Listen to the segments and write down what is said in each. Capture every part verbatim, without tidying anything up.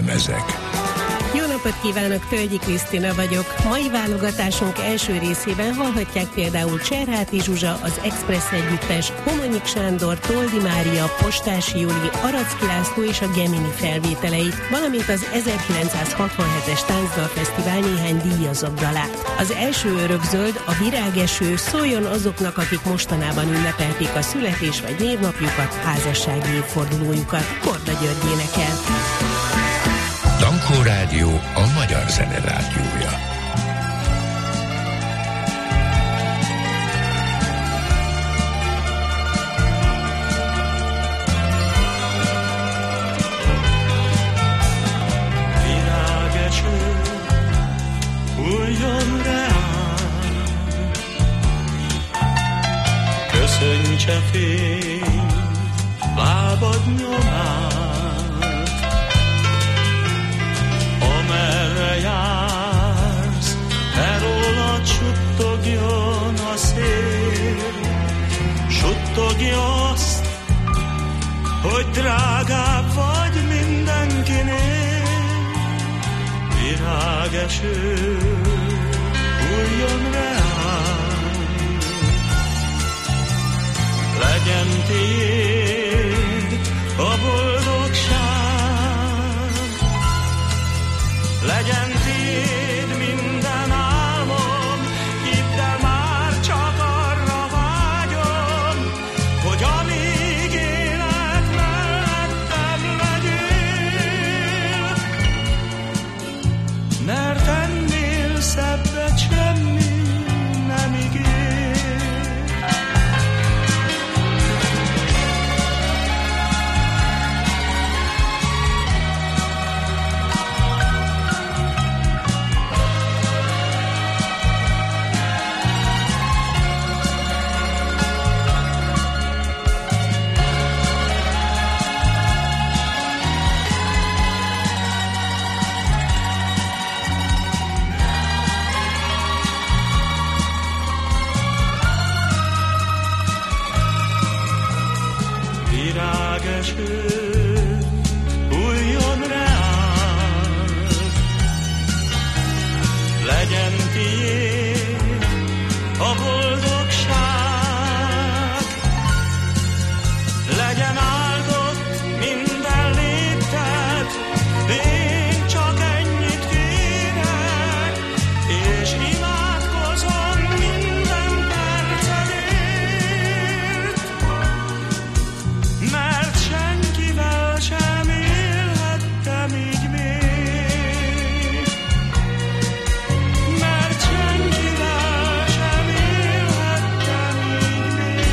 lemezek. Jó napot kívánok, Tölgyi Krisztina vagyok. Mai válogatásunk első részében hallhatják például Cserháti Zsuzsa, az Express Együttes, Homonyik Sándor, Toldi Mária, Postási Júli, Aracki László és a Gemini felvételeit, valamint az ezerkilencszázhatvanhetes Táncdalfesztivál néhány díjazott dalát. Az első örökzöld, a Virágeső szóljon azoknak, akik mostanában ünnepelték a születés- vagy névnapjukat, házassági évfordulójukat. Korda György énekel. Dankó Rádió, a magyar zene rádiója. Virágeső, hulljon reám, köszöntse fény lábad nyomát. Merre jársz, te rólad suttogjon a szél, suttogja azt, hogy drágább vagy mindenkinél. Virágeső, hulljon reám, legyen tiéd a boldogság. Legyen tiéd minden álmom, hidd el, már csak arra vágyom, hogy amíg élek, mellettem legyél. Mert ennél szebbet semmi nem ígér. Virágeső, hulljon reám, legyen tiéd a boldogság, legyen áldott minden lépted, én csak ennyit kérek, és imádkozom minden percedért. Mert senkivel sem élhettem így még. Mert senkivel sem élhettem így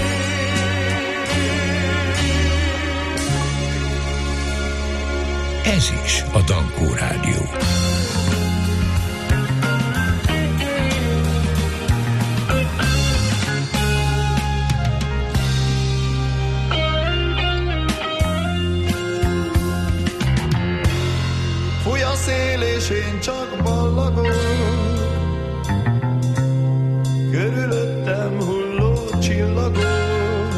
még. Ez is a Dankó Rádió. Szél és én csak ballagok, körülöttem hulló csillagok,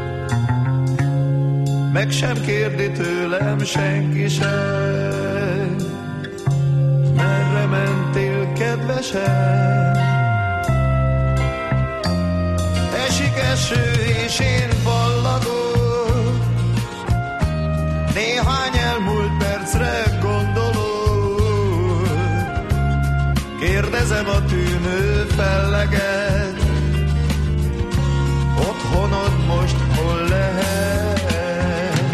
meg sem kérdi tőlem senki sem, merre mentél, kedvesem? Esik eső és én ballagok, néhány elmúlt percre gondolok. Kérdezem a tűnő felleget, otthonod most hol lehet?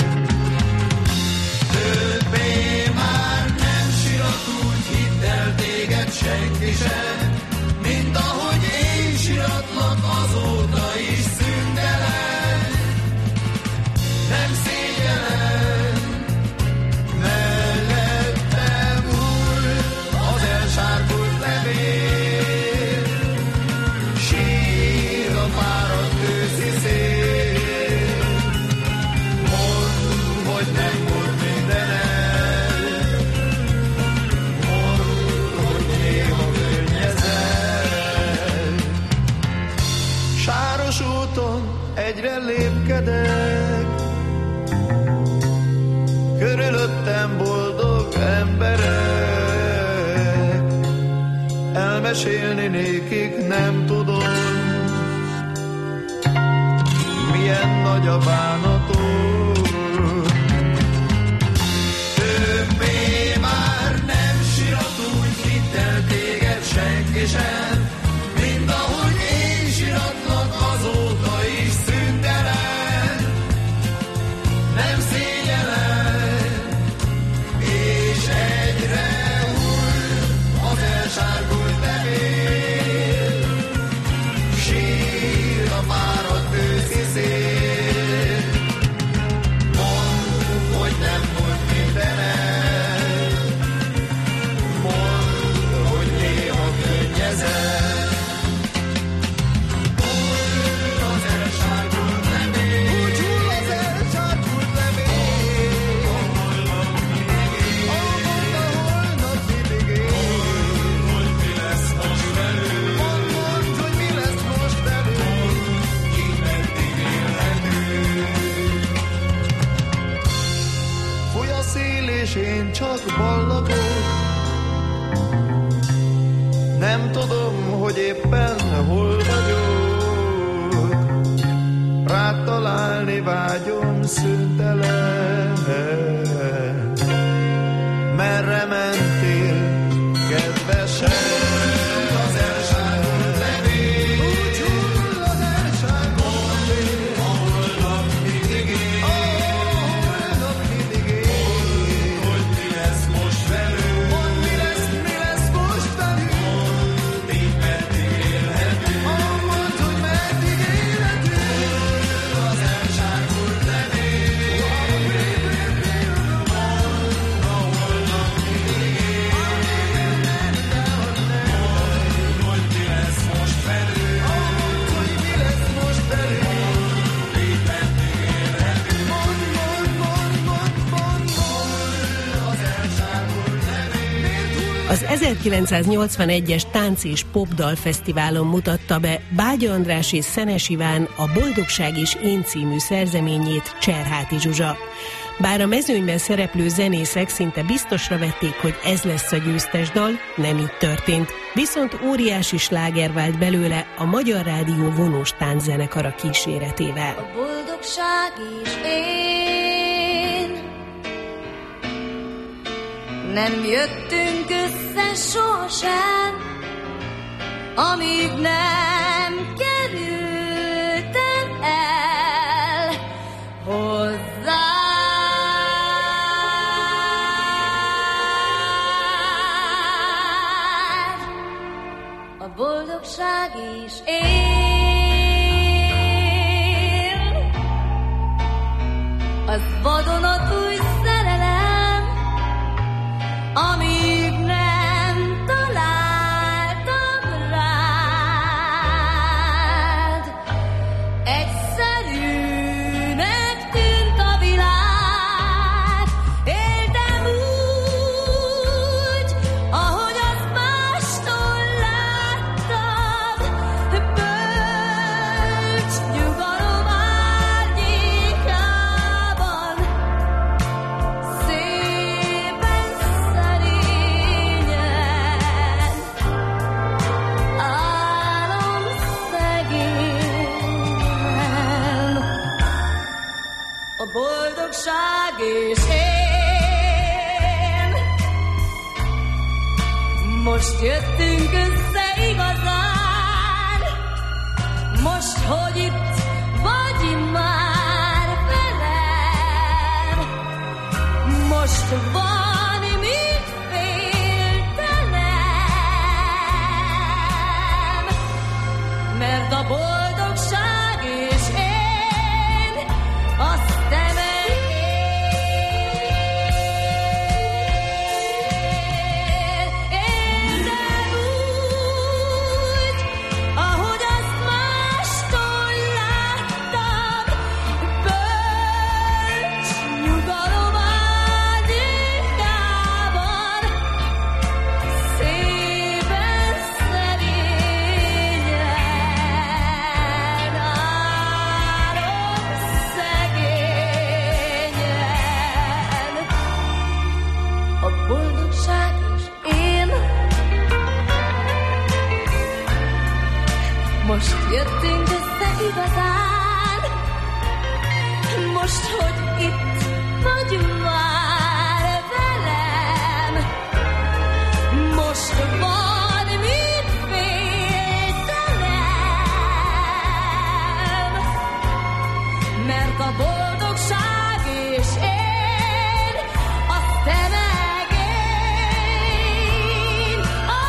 Többé már nem sirat úgy, hidd el, téged senki sem, mint ahogy én siratlak azóta is szüntelen. Nem szégyellem, mellettem hull az elsárgult levél. mesélni nékik nem tudom, milyen nagy a bánatom. Többé már nem sirat, úgy hidd el téged senki sem, mint ahogy én siratlak azóta is szüntelen. Nem szégyellem, és egyre hull az elsárgult levél. Sír a fáradt őszi szél. Mondd, hogy nem volt mindened, mondd, hogy néha könnyezed. És én csak ballagok, nem tudom, hogy éppen hol vagyok, rád találni vágyom szüntelen. Merre mentél, kedvesem? Az elsárgult levél, úgy hull az elsárgult levél, a holnap mindig él, a holnap mindig él. Az ezerkilencszáznyolcvanegyes Tánc és Popdal Fesztiválon mutatta be Bágya András és Szenes Iván a Boldogság és én című szerzeményét Cserháti Zsuzsa. Bár a mezőnyben szereplő zenészek szinte biztosra vették, hogy ez lesz a győztes dal, nem így történt. Viszont óriási sláger vált belőle a Magyar Rádió vonós tánczenekara kíséretével. A boldogság és én nem jöttünk össze sohasem, amíg nem kerültem el hozzá. A boldogság és én, az vadonatúj szerelem, amíg nem találtam rád. Egyszerűnek tűnt a világ, éltem úgy, ahogy azt mástól láttam. Bölcs nyugalom árnyékában, szépen szerényen, álomszegényen. A boldogság és én most jöttünk össze igazán, most, hogy itt vagy már velem, most van mit féltenem, mert a boldogság és én azt emelém. Éltem úgy, ahogy azt mástól láttam. Bölcs nyugalom árnyékában, hogy itt vagy már velem. Most van mit féltenem, mert a boldogság és én, azt te meg én.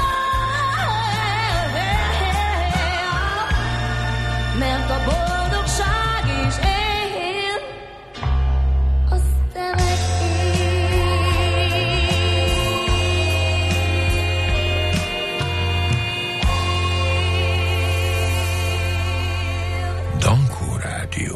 Mert a boldogság és én, azt te meg Dankó Rádió.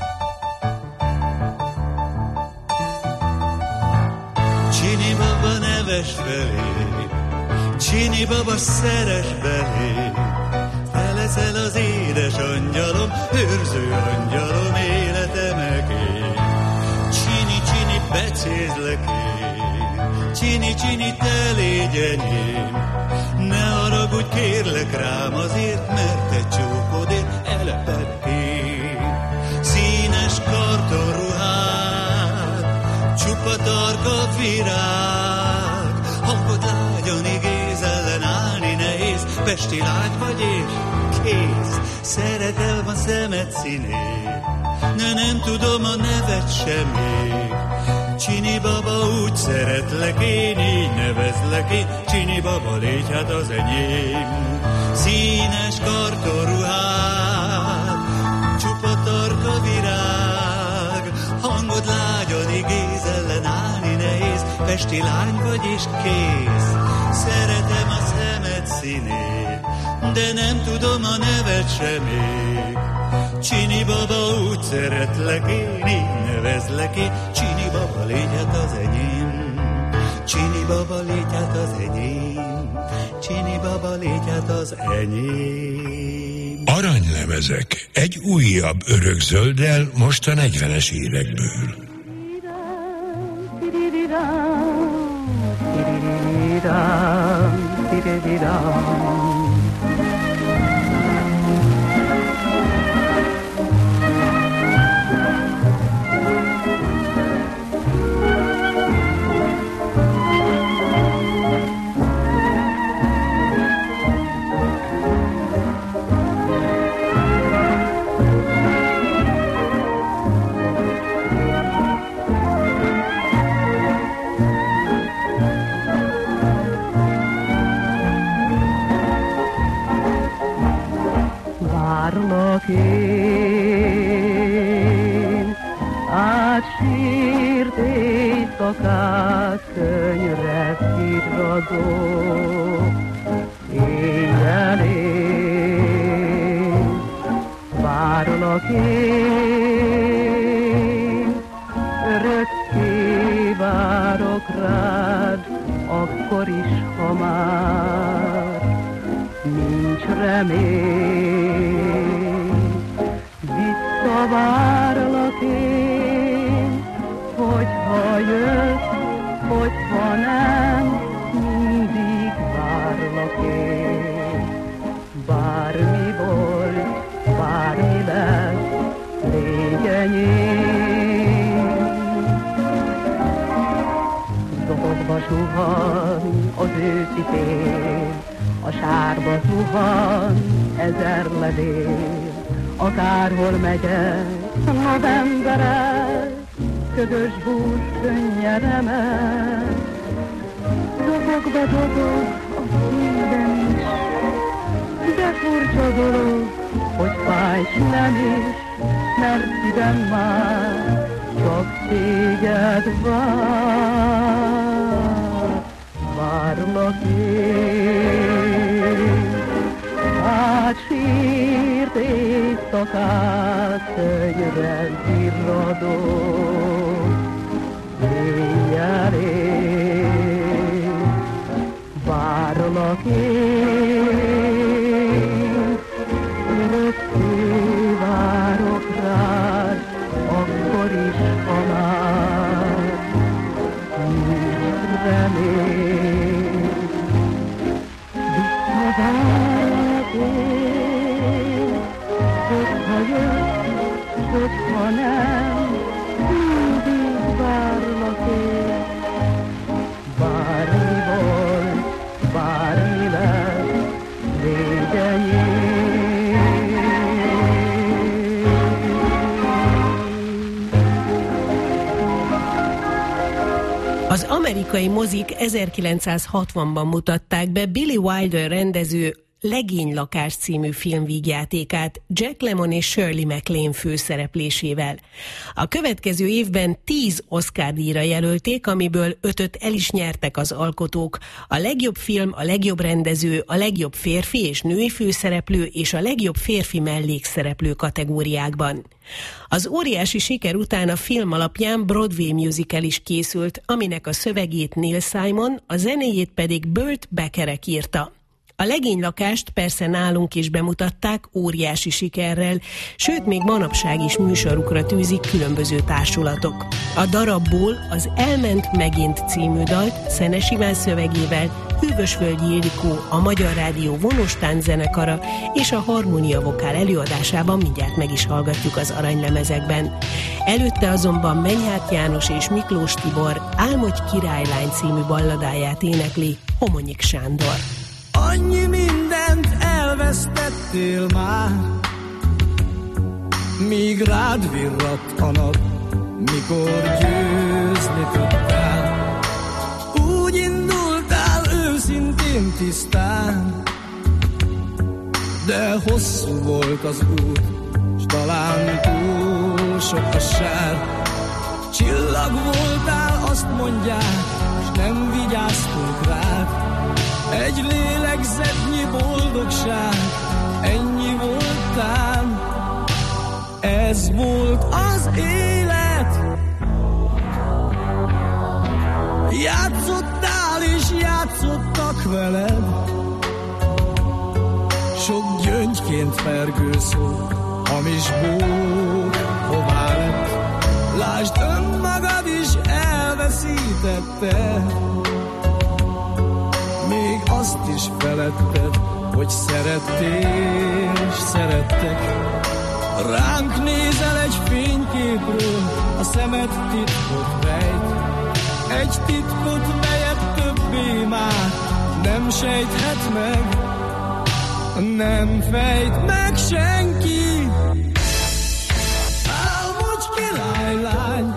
Csini baba neves felé, Csini baba szeres belé, te leszel az édes angyalom, őrző angyalom életemeké. Csini, csini, becézlek én, Csini, csini, te légy enyém. Ne haragudj, kérlek rám azért, mert te csókodért eleped én. Színes kartonruhád, csupa tarka virág, hangod lágyan igéz, ellenállni nehéz, pesti lány vagy és kész. Szeretel van szemed színét, de nem tudom a neved semmi. Csini baba, úgy szeretlek én, így nevezlek én, Csini baba, légy hát az enyém. Színes kartonruhád, csupa tarka virág, hangod lágyan igéz, ellenállni nehéz, pesti lány vagy és kész. Szeretem a szemed színét, de nem tudom a neved semmi. Csini baba, úgy szeretlek én, így nevezlek én, Csini baba, légy hát az enyém. Csini baba, légy hát az enyém. Csini baba, légy hát az enyém. Aranylemezek. Egy újabb örökzölddel most a negyvenes évekből. Várlak én, átsírt éjszakát, könnyre virradó éjjelén. Várlak én, örökké várok rád, akkor is, ha már nincs remény. Visszavárlak én, hogyha jössz, hogyha nem, mindig várlak én. Bármi volt, bármi lesz, légy enyém. Dobozba suhan az őszi tél, a sárba zuhan ezer levél. Akárhol megyek, novemberek, ködös bús könnyen emel. Dobogva dobog a szívem is, de furcsa dolog, hogy fáj s nem is, mert szívem már csak téged vár. Várlak én, átsírt éjszakát, könnyre virradó éjjelén. Várlak én, örökké várok rád, akkor is, ha már nincs remény. Visszavárlak én, hogyha jössz, hogyha nem, Az amerikai mozik ezerkilencszázhatvanban mutatták be Billy Wilder rendező Legénylakás című filmvígjátékát Jack Lemmon és Shirley MacLaine főszereplésével. A következő évben tíz Oscar-díjra jelölték, amiből ötöt el is nyertek az alkotók. A legjobb film, a legjobb rendező, a legjobb férfi és női főszereplő és a legjobb férfi mellékszereplő kategóriákban. Az óriási siker után a film alapján Broadway musical is készült, aminek a szövegét Neil Simon, a zenéjét pedig Burt Bacharach írta. A Legénylakást persze nálunk is bemutatták óriási sikerrel, sőt még manapság is műsorukra tűzik különböző társulatok. A darabból az Elment megint című dalt Szenes Iván szövegével Hűvösvölgyi Ildikó, a Magyar Rádió vonostánc zenekara és a Harmónia Vokál előadásában mindjárt meg is hallgatjuk az aranylemezekben. Előtte azonban Menyhát János és Miklós Tibor Álmodj királylány című balladáját énekli Homonyik Sándor. Annyi mindent elvesztettél már, míg rád virradt a nap, mikor győzni tudtál. Úgy indultál őszintén tisztán, de hosszú volt az út, s talán túl sok a sár. Csillag voltál, azt mondják, s nem vigyáztunk rád. Egy lélegzetnyi boldogság, ennyi voltál, ez volt az élet. Játszottál és játszottak veled, sok gyöngyként fergő szó, hamis bók, hová lett. Lásd, önmagad is elveszítette, még azt is feledted, hogy szerettél és szerettek. Ránk nézel egy fényképről, a szemed titkot rejt. Egy titkot, melyet többé már nem sejthet meg, nem fejt meg senki. Álmodj királylány,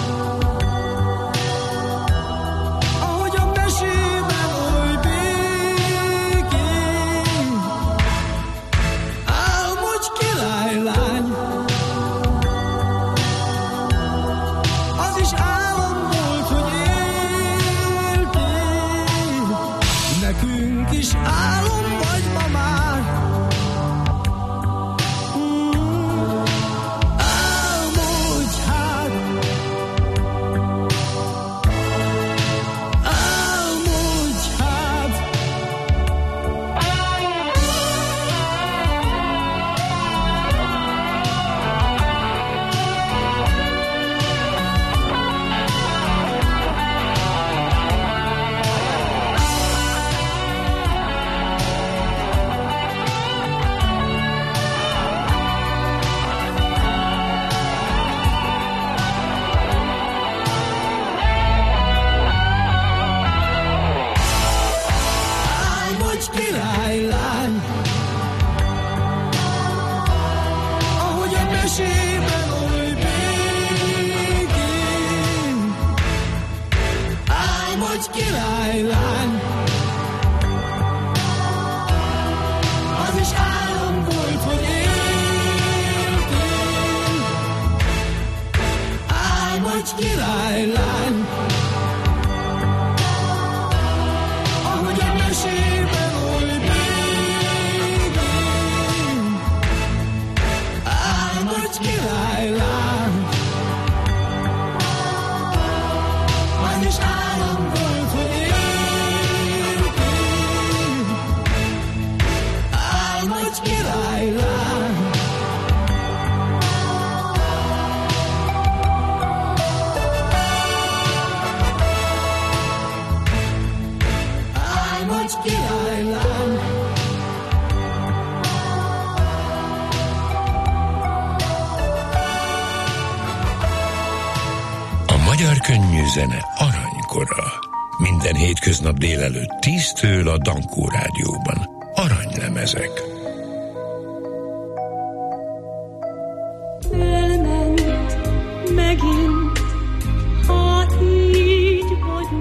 Magyar könnyű zene aranykora. Minden hétköznap délelőtt tíztől a Dankó Rádióban. Aranylemezek. Elment megint, ha így vagy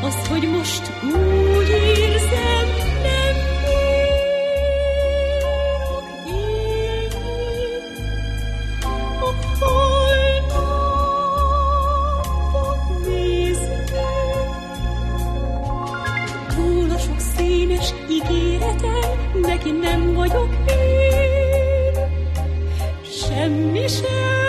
Az, hogy most úgy érzem, nem bírok élni. A holnapot nézve, túl a sok színes ígéretem, neki nem vagyok én, semmi sem.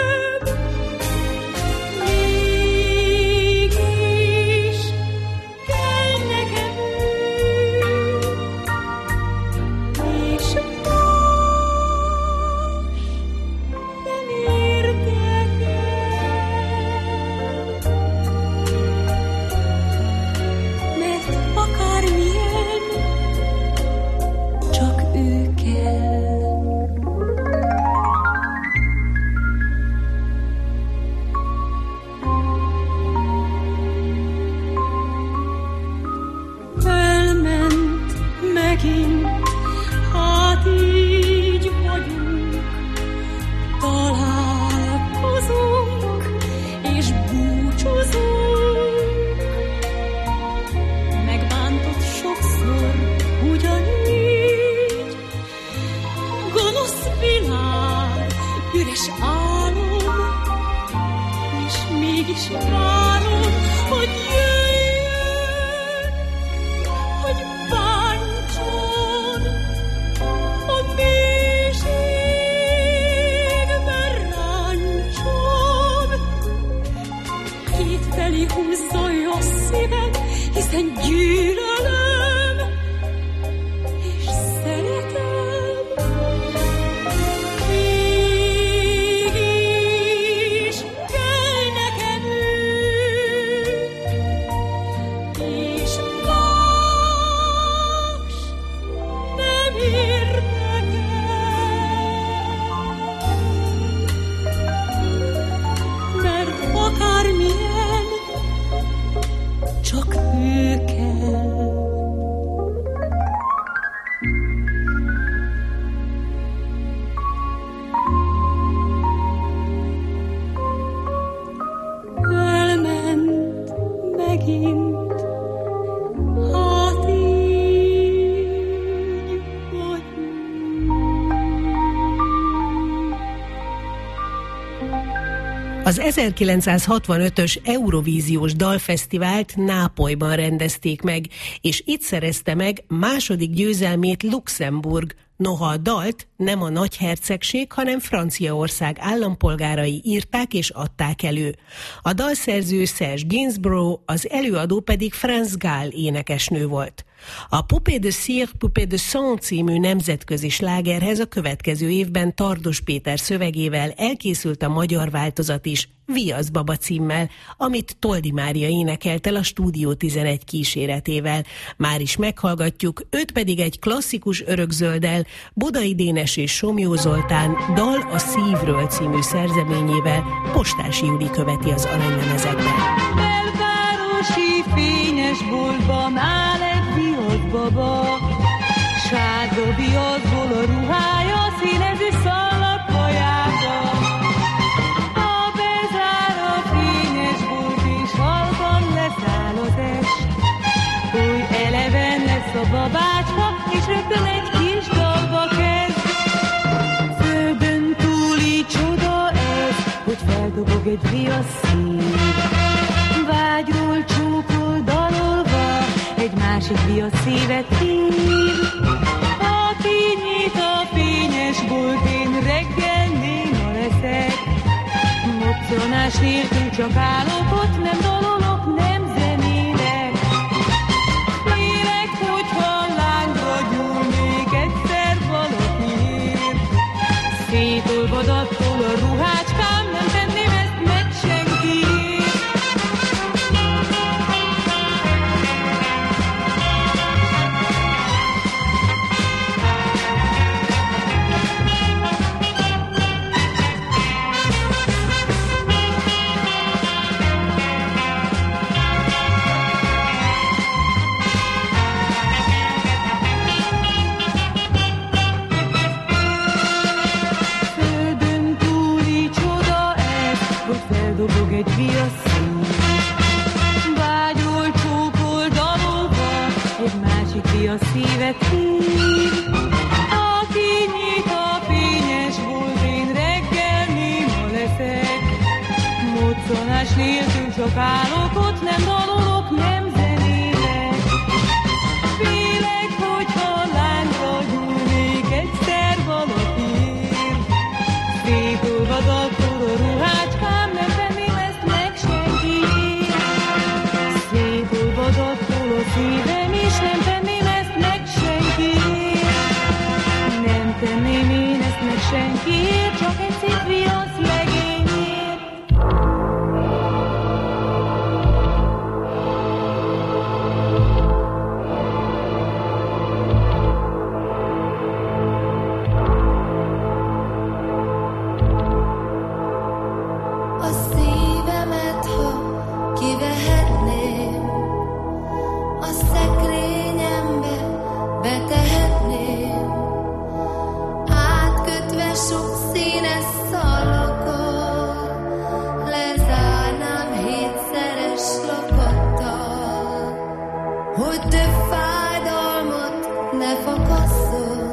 Az ezerkilencszázhatvanötös Eurovíziós Dalfesztivált Nápolyban rendezték meg, és itt szerezte meg második győzelmét Luxemburg, noha a dalt nem a nagyhercegség, hanem Franciaország állampolgárai írták és adták elő. A dalszerző Serge Gainsbourg, az előadó pedig Franz Gall énekesnő volt. A Poupée de Cire, Poupée de Sang című nemzetközi slágerhez a következő évben Tardos Péter szövegével elkészült a magyar változat is, Viasz baba címmel, amit Toldy Mária énekelt el a Stúdió tizenegy kíséretével. Már is meghallgatjuk, őt pedig egy klasszikus örökzölddel, Bodai Dénes és Somjó Zoltán Dal a szívről című szerzeményével. Postás Júli követi az aranylemezekben. Belvárosi fényes boltban áll egy viaszbaba, sárga viaszból a ruhája, színező szalagkajába. A bezár a fényes bolt, és halkan leszáll az est. Új eleven lesz a babácska, és rögtön egy kis dalba kezd. Földön túli csoda ez, hogy feldobog egy viasz szív. Vágyról csókol dalolva, egy másik viasz szívet hív. A kinyit a fényes bolt, én reggel néma leszek. Moccanás nélkül csak állok ott, nem dalolok, nem zenélek. Félek, hogyha lángra gyúlnék egyszer valakiért. Szétolvad attól a ruhácskám, nem tenném ezt meg senkiért. Földön túli csoda ez, Szerelés nélkül csak állok, ott nem dalolok, nem zenélek. Félek, hogyha láncra gyúlnék egyszer valakiért. Szétolvad akkor a ruhácskám, nem tenném ezt meg senkiért. Szétolvad akkor a szívem, és nem tenném ezt meg senkiért. Nem tenném én ezt meg senkiért, csak egy szép viasz legényért. A szívemet, ha kivehetném, a szekrényembe betehetném, átkötve sok színes szalakkal, lezárnám hétszeres lakattal, hogy több fájdalmat ne fakasszon.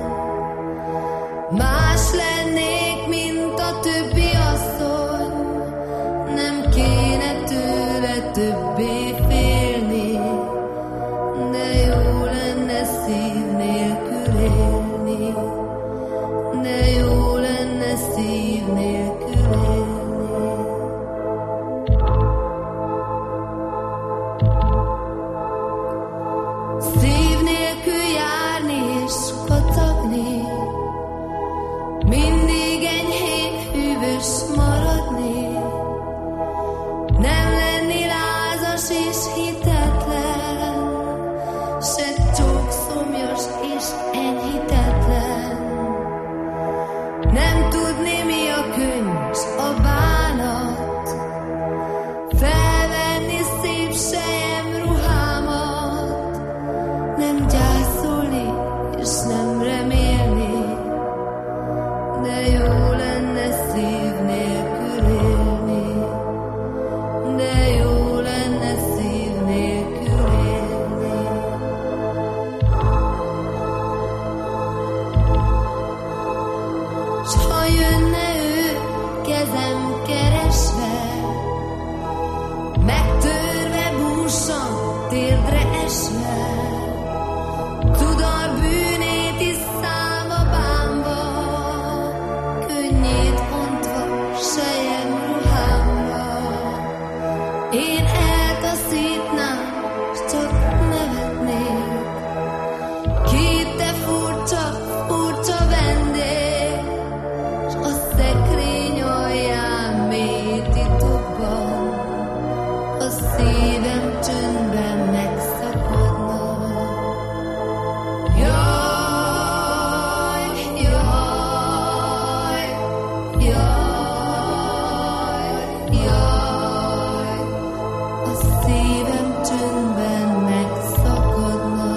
Más lennék, mint a többi asszony, nem kéne tőle többé félni, de jó lenne szív nélkül élni, de jó lenne szív nélkül élni. Szív nélkül járni és kacagni, mindig enyhén hűvös maradni, nem lenni lázas és hitetlen, se csókszomjas és enyhitetlen. Nem tudni, mi a könnyes, a bánat, felvenni szép sejem ruhámat, nem gyászolni és nem remélni, de jó lenne szív nélkül élni, de jó lenne szív nélkül élni. S ha jönne ő kezem keresve, megtörve búsan térdre esve, tudar bűnét is számba bánva, könnyét ontva sejem ruhámba, én eltaszítnám, s csak nevetnék. Ki te furcsa, furcsa vendég, s a szekrény alján mély titokban a szívem csöndben megszakadna. Jaj, jaj, jaj, jaj, a szívem csöndben megszakadna.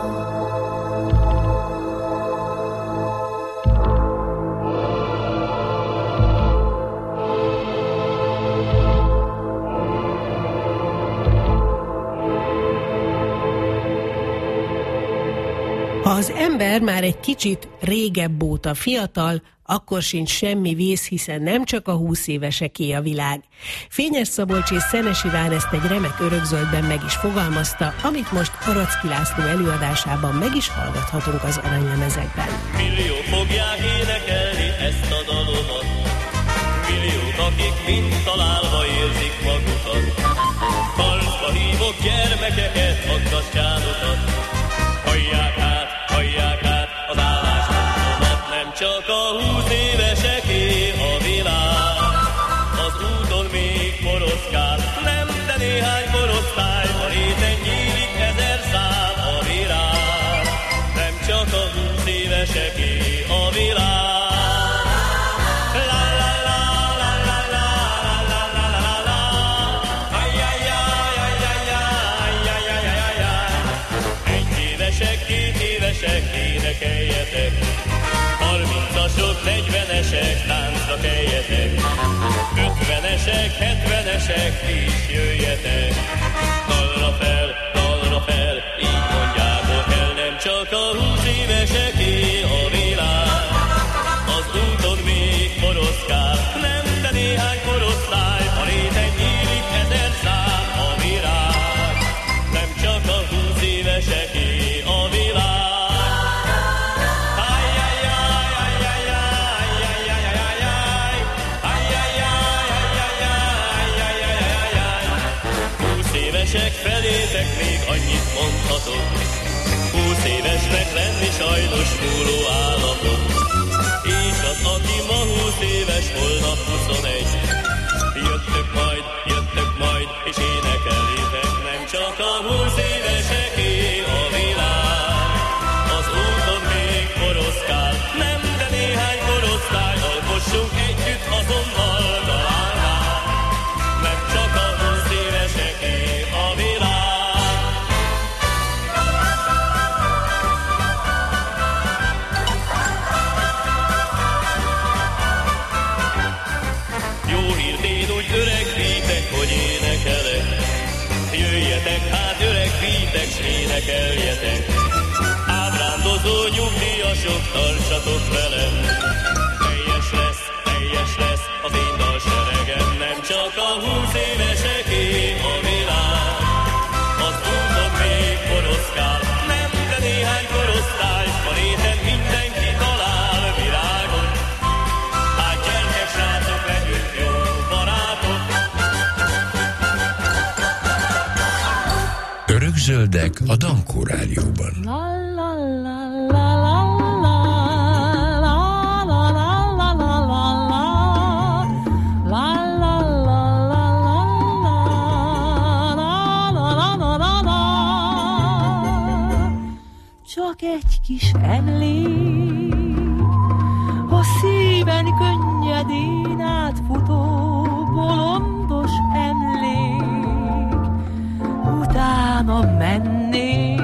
Ha az ember már egy kicsit régebb óta fiatal, akkor sincs semmi vész, hiszen nem csak a húsz éveseké a világ. Fényes Szabolcs és Szenes Iván ezt egy remek örökzöldben meg is fogalmazta, amit most Aracki László előadásában meg is hallgathatunk az aranylemezekben. Milliók fogják énekelni ezt a dalomat, milliók, akik mind találva érzik magukat. Harcba hívok gyermekeket, aggastyánokat, hallják át, hallják át az álláspontomat. Nem csak a húsz éveseké a világ, az úton még poroszkál, nem, de néhány korosztály, a réten nyílik ezer szám a virág. Nem csak a húsz éveseké a világ. Énekeljetek, harmincasok, negyvenesek, táncra keljetek, ötvenesek, hetvenesek, is jöjjetek. Dalra fel, dalra fel, így mondjátok el, nem csak a húsz éveseké a világ. Az úton még poroszkál, nem, de néhány korosztály, a réten nyílik mondhatod, húsz évesnek lenni sajnos múló állapot. És az, aki ma húsz éves, holnap huszonegy, jöttök majd, jöttök majd, és énekeljétek, nem csak a húsz éveseké a világ. Az úton még koroszkál, nem, de néhány korosztály, alkossunk együtt azonnal talán már. Nem csak a húsz éveseké a világ. Jó hírt úgy öregvítek, hogy énekelek. Jöjjetek hát öregvítek, s énekeljetek. Ábrándozó nyugdíjasok, tartsatok velem. Teljes lesz, teljes lesz az én dalseregem. Nem csak a húsz éveseké a világ. Az úton még koroszkál, nem, de néhány korosztály. A réten mindenki talál virágot. Hát gyertek srácok, legyünk jó barátok. Örökzöldek a Dankó Rádióban. Csak egy kis emlék, a szíven könnyedén átfutó bolondos emlék, utána mennék,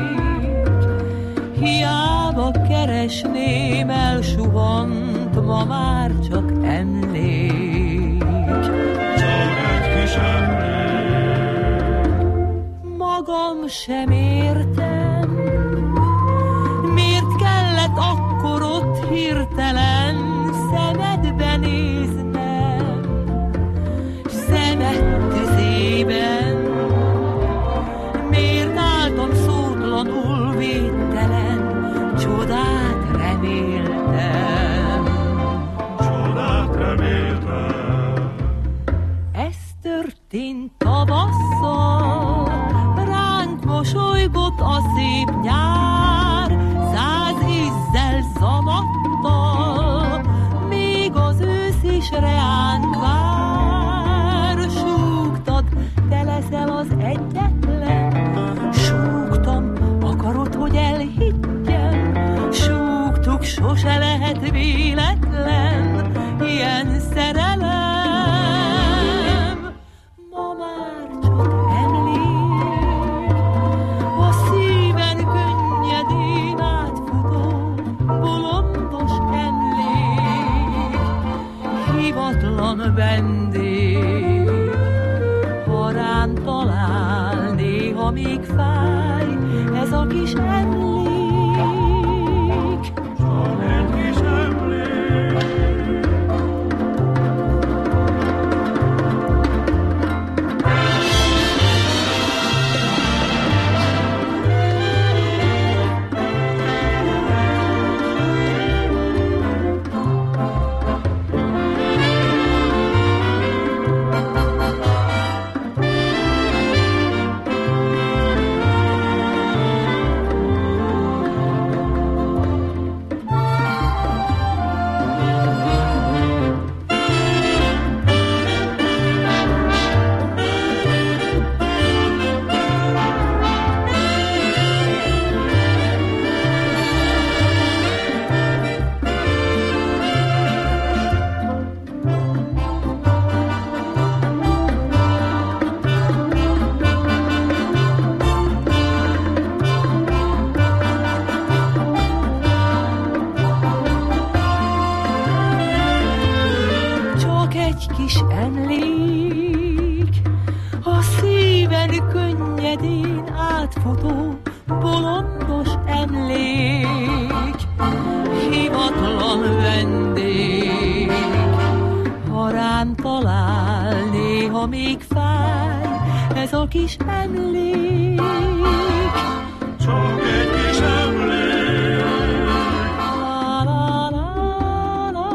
hiába keresném, elsuhant, ma már csak emlék. Csak egy kis emlék. Magam sem értem, miért kellett akkor ott hirtelen szemedbe néznem, szemed tüzében. Miért álltam szótlanul védtelen, csodát reméltem. Csodát reméltem. Ez történt tavasszal, ránk mosolygott a szép nyár, száz ízzel, zamattal, még az ősz is reánk vár. Súgtad, te leszel az egyetlen, súgtam, akarod, hogy elhiggyem, súgtuk, sose lehet véletlen ilyen szerelem. Ma már csak emlék, a szíven könnyedén átfutó bolondos emlék, hivatlan vendég, ha rám talál, néha még fáj ez a kis emlék. Csak egy kis emlék. Kis emlék, a szíven könnyedén átfutó bolondos emlék, hivatlan vendég, ha rám talál, néha még fáj ez a kis emlék. Csak egy kis emlék. La, la, la, la.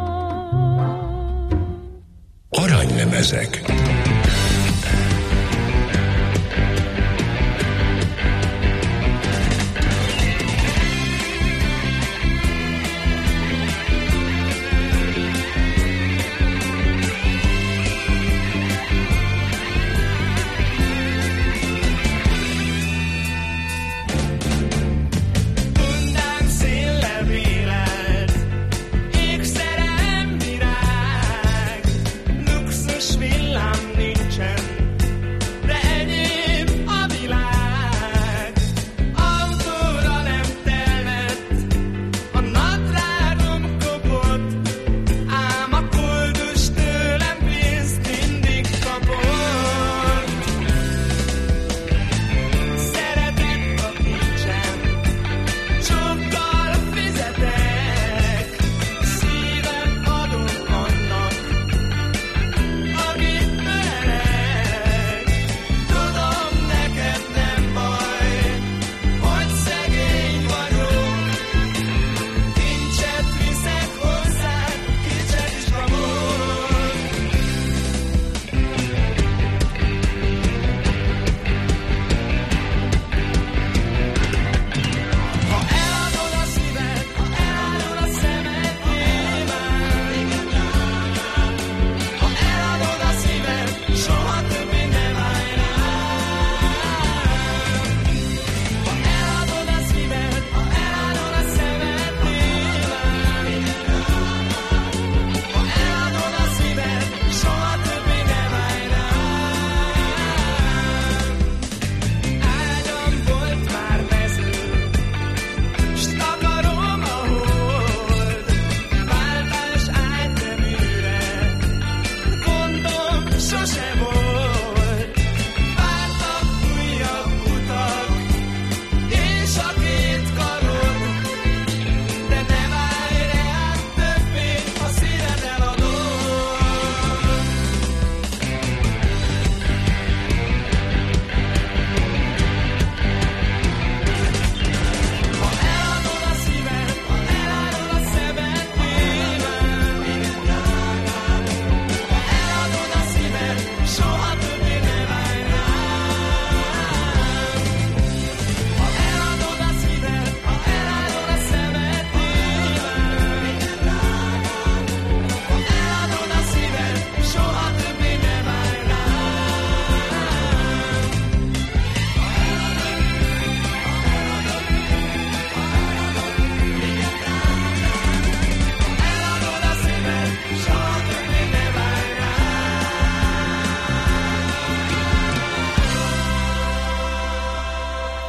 Aranylemezek.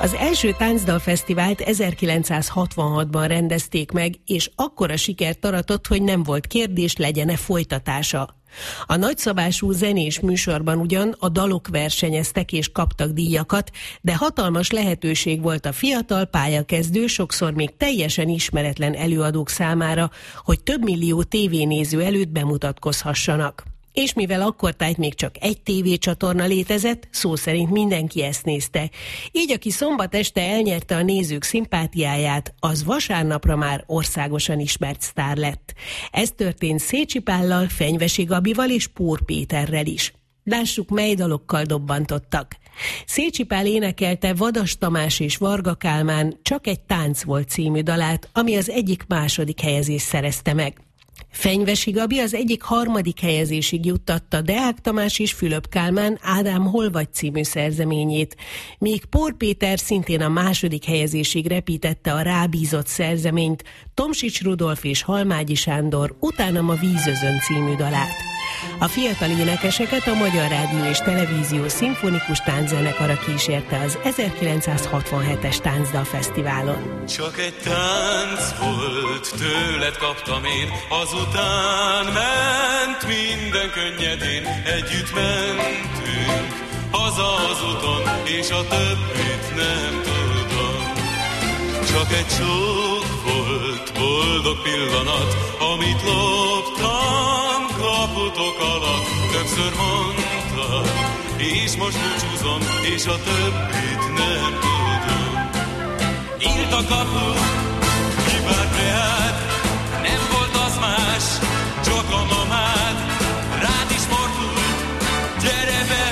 Az első táncdalfesztivált ezerkilencszázhatvanhatban rendezték meg, és akkora sikert aratott, hogy nem volt kérdés, legyen-e folytatása. A nagyszabású zenés műsorban ugyan a dalok versenyeztek és kaptak díjakat, de hatalmas lehetőség volt a fiatal pályakezdő, sokszor még teljesen ismeretlen előadók számára, hogy több millió tévénéző előtt bemutatkozhassanak. És mivel akkortájt még csak egy tévécsatorna létezett, szó szerint mindenki ezt nézte. Így aki szombat este elnyerte a nézők szimpátiáját, az vasárnapra már országosan ismert sztár lett. Ez történt Szécsi Pállal, Fenyvesi Gabival és Pór Péterrel is. Lássuk, mely dalokkal dobbantottak. Szécsi Pál énekelte Vadas Tamás és Varga Kálmán Csak egy tánc volt című dalát, ami az egyik második helyezést szerezte meg. Fenyvesi Gabi az egyik harmadik helyezésig juttatta Deák Tamás és Fülöp Kálmán Ádám hol vagy című szerzeményét, míg Pór Péter szintén a második helyezésig repítette a rábízott szerzeményt, Tomsics Rudolf és Halmágyi Sándor Utánam a vízözön című dalát. A fiatal énekeseket a Magyar Rádió és Televízió Szimfonikus Tánczenekara kísérte az ezerkilencszázhatvanhetes Táncdalfesztiválon. Csak egy tánc volt, tőled kaptam én, azután ment minden könnyedén, együtt mentünk haza az úton, és a többit nem tudom. Csak egy csók volt, boldog pillanat, amit loptam kaputok alatt, többször mondtad, és most búcsúzom, és a többit nem tudom. Nyílt a kapu, kivárt reád, nem volt az más, csak a mamád, rád is fordult, gyere be,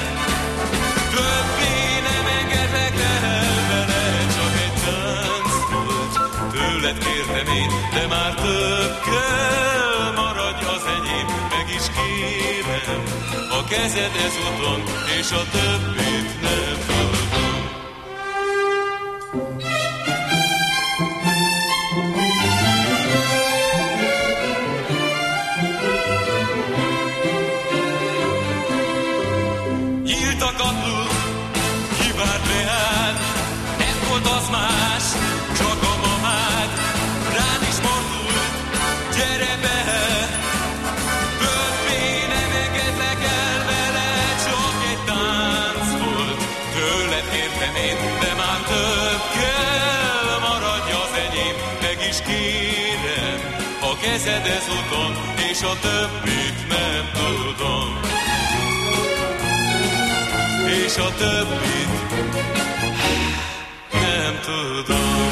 többé nem engedlek el vele, csak egy tánc volt, tőled kértem én, de már több kell, maradj az enyém, meg is kérem, a kezed ezúton, és a többit nem tudom. Nyílt a kapu, kivárt reád, nem volt az más, csak a mamád, rád is fordult, gyere be, többé nem engedlek el vele, csak egy tánc volt, tőled kértem én, de már több kell, maradj az enyém, meg is kérem, a kezed ezúton, és a többit nem tudom. És a többit nem tudom.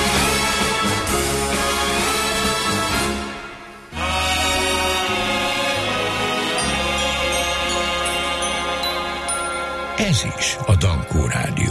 Ez is a Dankó Rádió.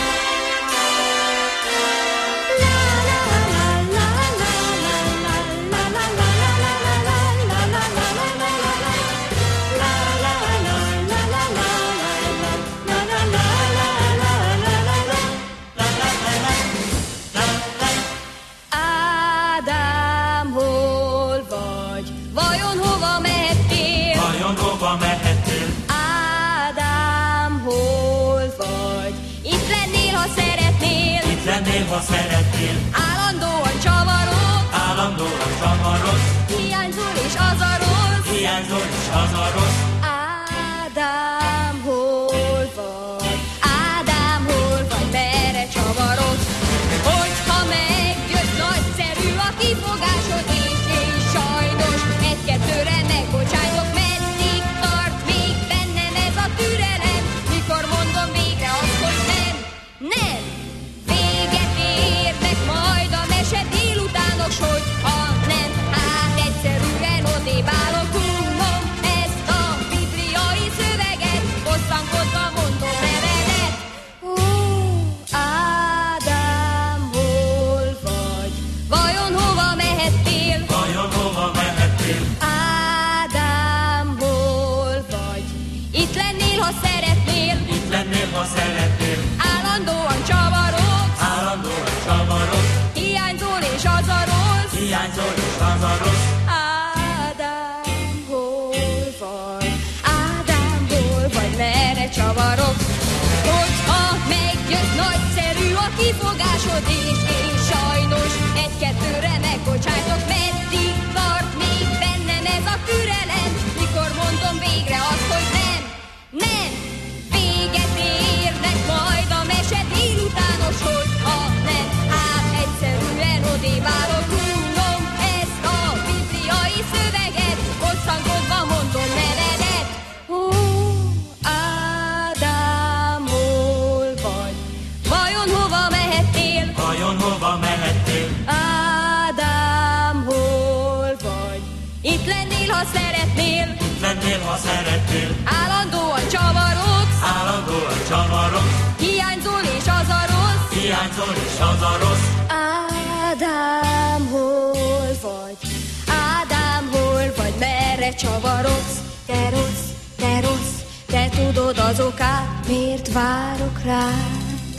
Ha szeretnél, állandóan csavarod, állandóan csavarod, hiányzol és az a rossz, hiányzol és az a rossz. Ádám, hol vagy? Ádám, hol vagy? Merre csavarod? Hogyha megjössz, nagyszerű a kifogásod is, és sajnos egy-kettőre megbocsájtok, meddig tart még bennem ez a türelem, mikor mondom végre azt, hogy nem, nem. Majd a mese délutános, hogyha nem, hát egyszerűen odébb állok, unnom, szülesodik, és sajnos egy-kettőre megbocsájtok, meddig tart még bennem ez a türelem, mikor mondom végre azt, hogy nem, nem, véget érnek majd a mese délutános, hogyha nem, hát egyszerűen odébb állok, unom ezt a bibliai szöveget, hosszankodva mondom nevedet. Ó, Ádám, hol vagy? Vajon hova mehettél? Vajon hova mehettél? Ádám, hol vagy? Itt lennél, ha szeretnél. Itt lennél, ha szeretnél. Állandóan csavarogsz. Állandóan csavarogsz. Hiányzol és az a rossz. Hiányzol és az a rossz. Ádám, hol vagy? Ádám, hol vagy? Merre csavarogsz? Te rossz, te rossz, te tudod az okát, miért várok rád?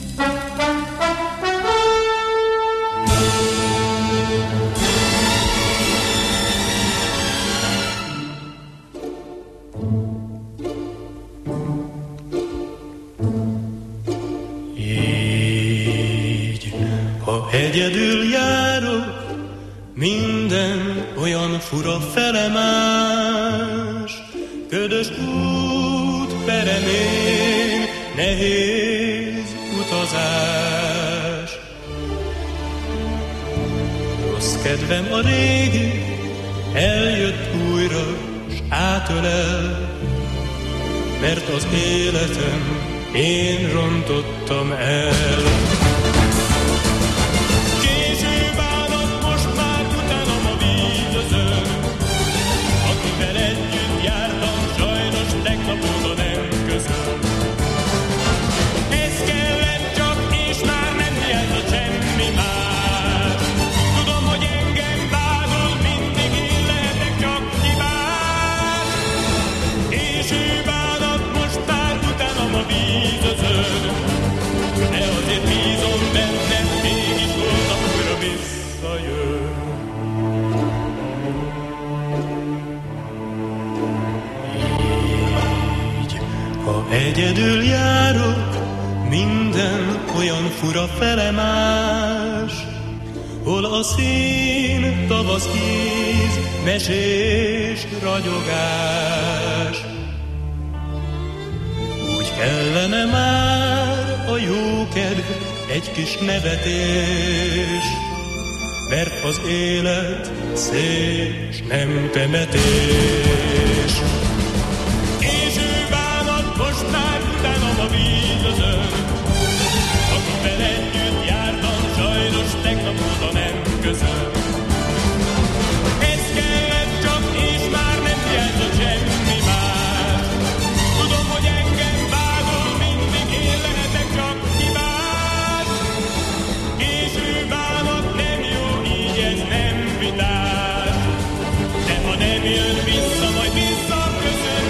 Így, ha egyedül járok, minden olyan fura felemás, ködös út peremén nehéz utazás. Rossz kedvem a régi, eljött újra, s átölel, mert az életem én rontottam el. Késő bánok, most már utálom a vízözön, akivel együtt jártam, sajnos tegnap óta nem köszön. Ez kellett csak, és már nem hiányzott semmi más. Tudom, hogy engem vádol, mindig én lehetek csak hibás. Késő bánok, most már utálom a vízözön, de azért bízom benne, mégis holnap újra visszajön. Így, ha egyedül járok, minden olyan fura felemás, hol a szín, tavasz íz, mesés ragyogás. Úgy kellene már a jókedv, egy kis nevetés, mert az élet szép, s nem temetés. Késő bánat, most már utálom a vízözön, akivel együtt jártam, sajnos tegnap óta nem köszön. Ez kellett csak, és már nem hiányzott semmi más. Tudom, hogy engem vádol, mindig én lehetek csak hibás. Késő bánat nem jó, így ez nem vitás. De ha nem jön vissza, majd visszaköszön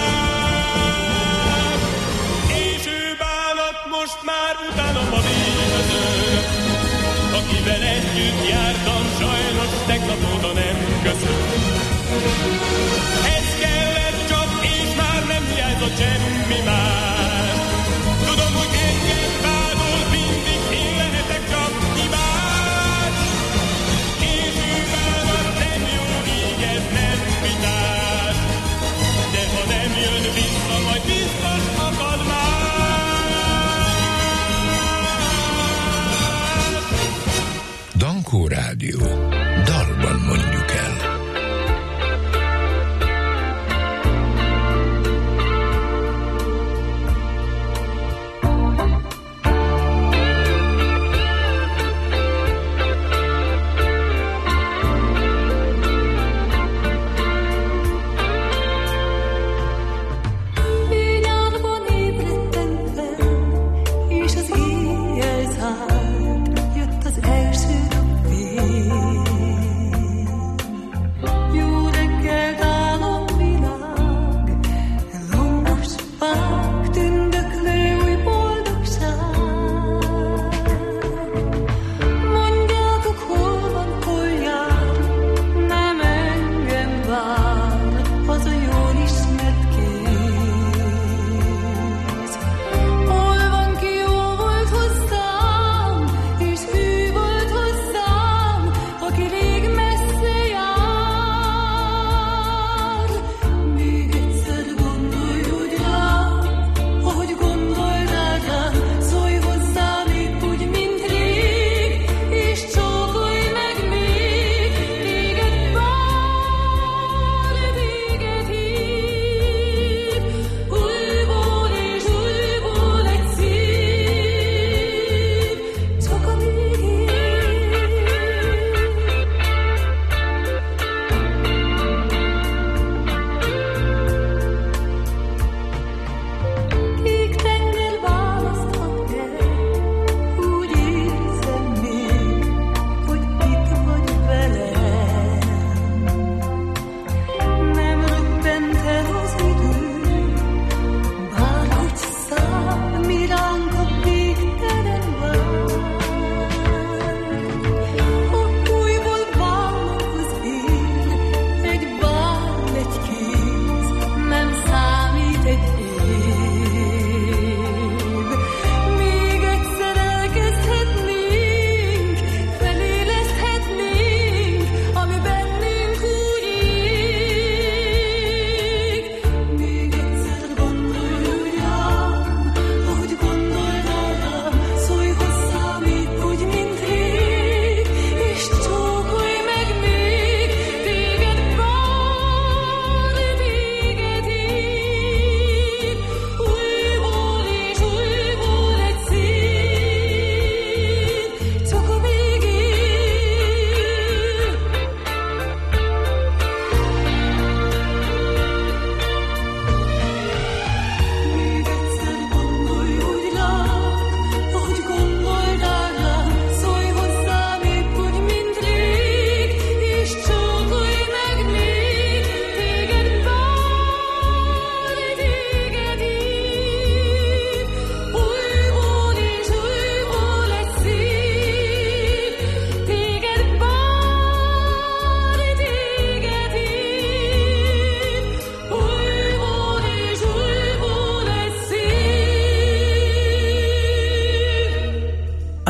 már. Késő bánat, most már utálom a vízözön, akivel együtt jártam, sajnos tegnap óta nem köszön. Ez kellett csak, és már nem hiányzott semmi más. Tudom, hogy engem vádol, mindig én lehetek csak hibás. Késő bánat nem jó, így ez nem vitás.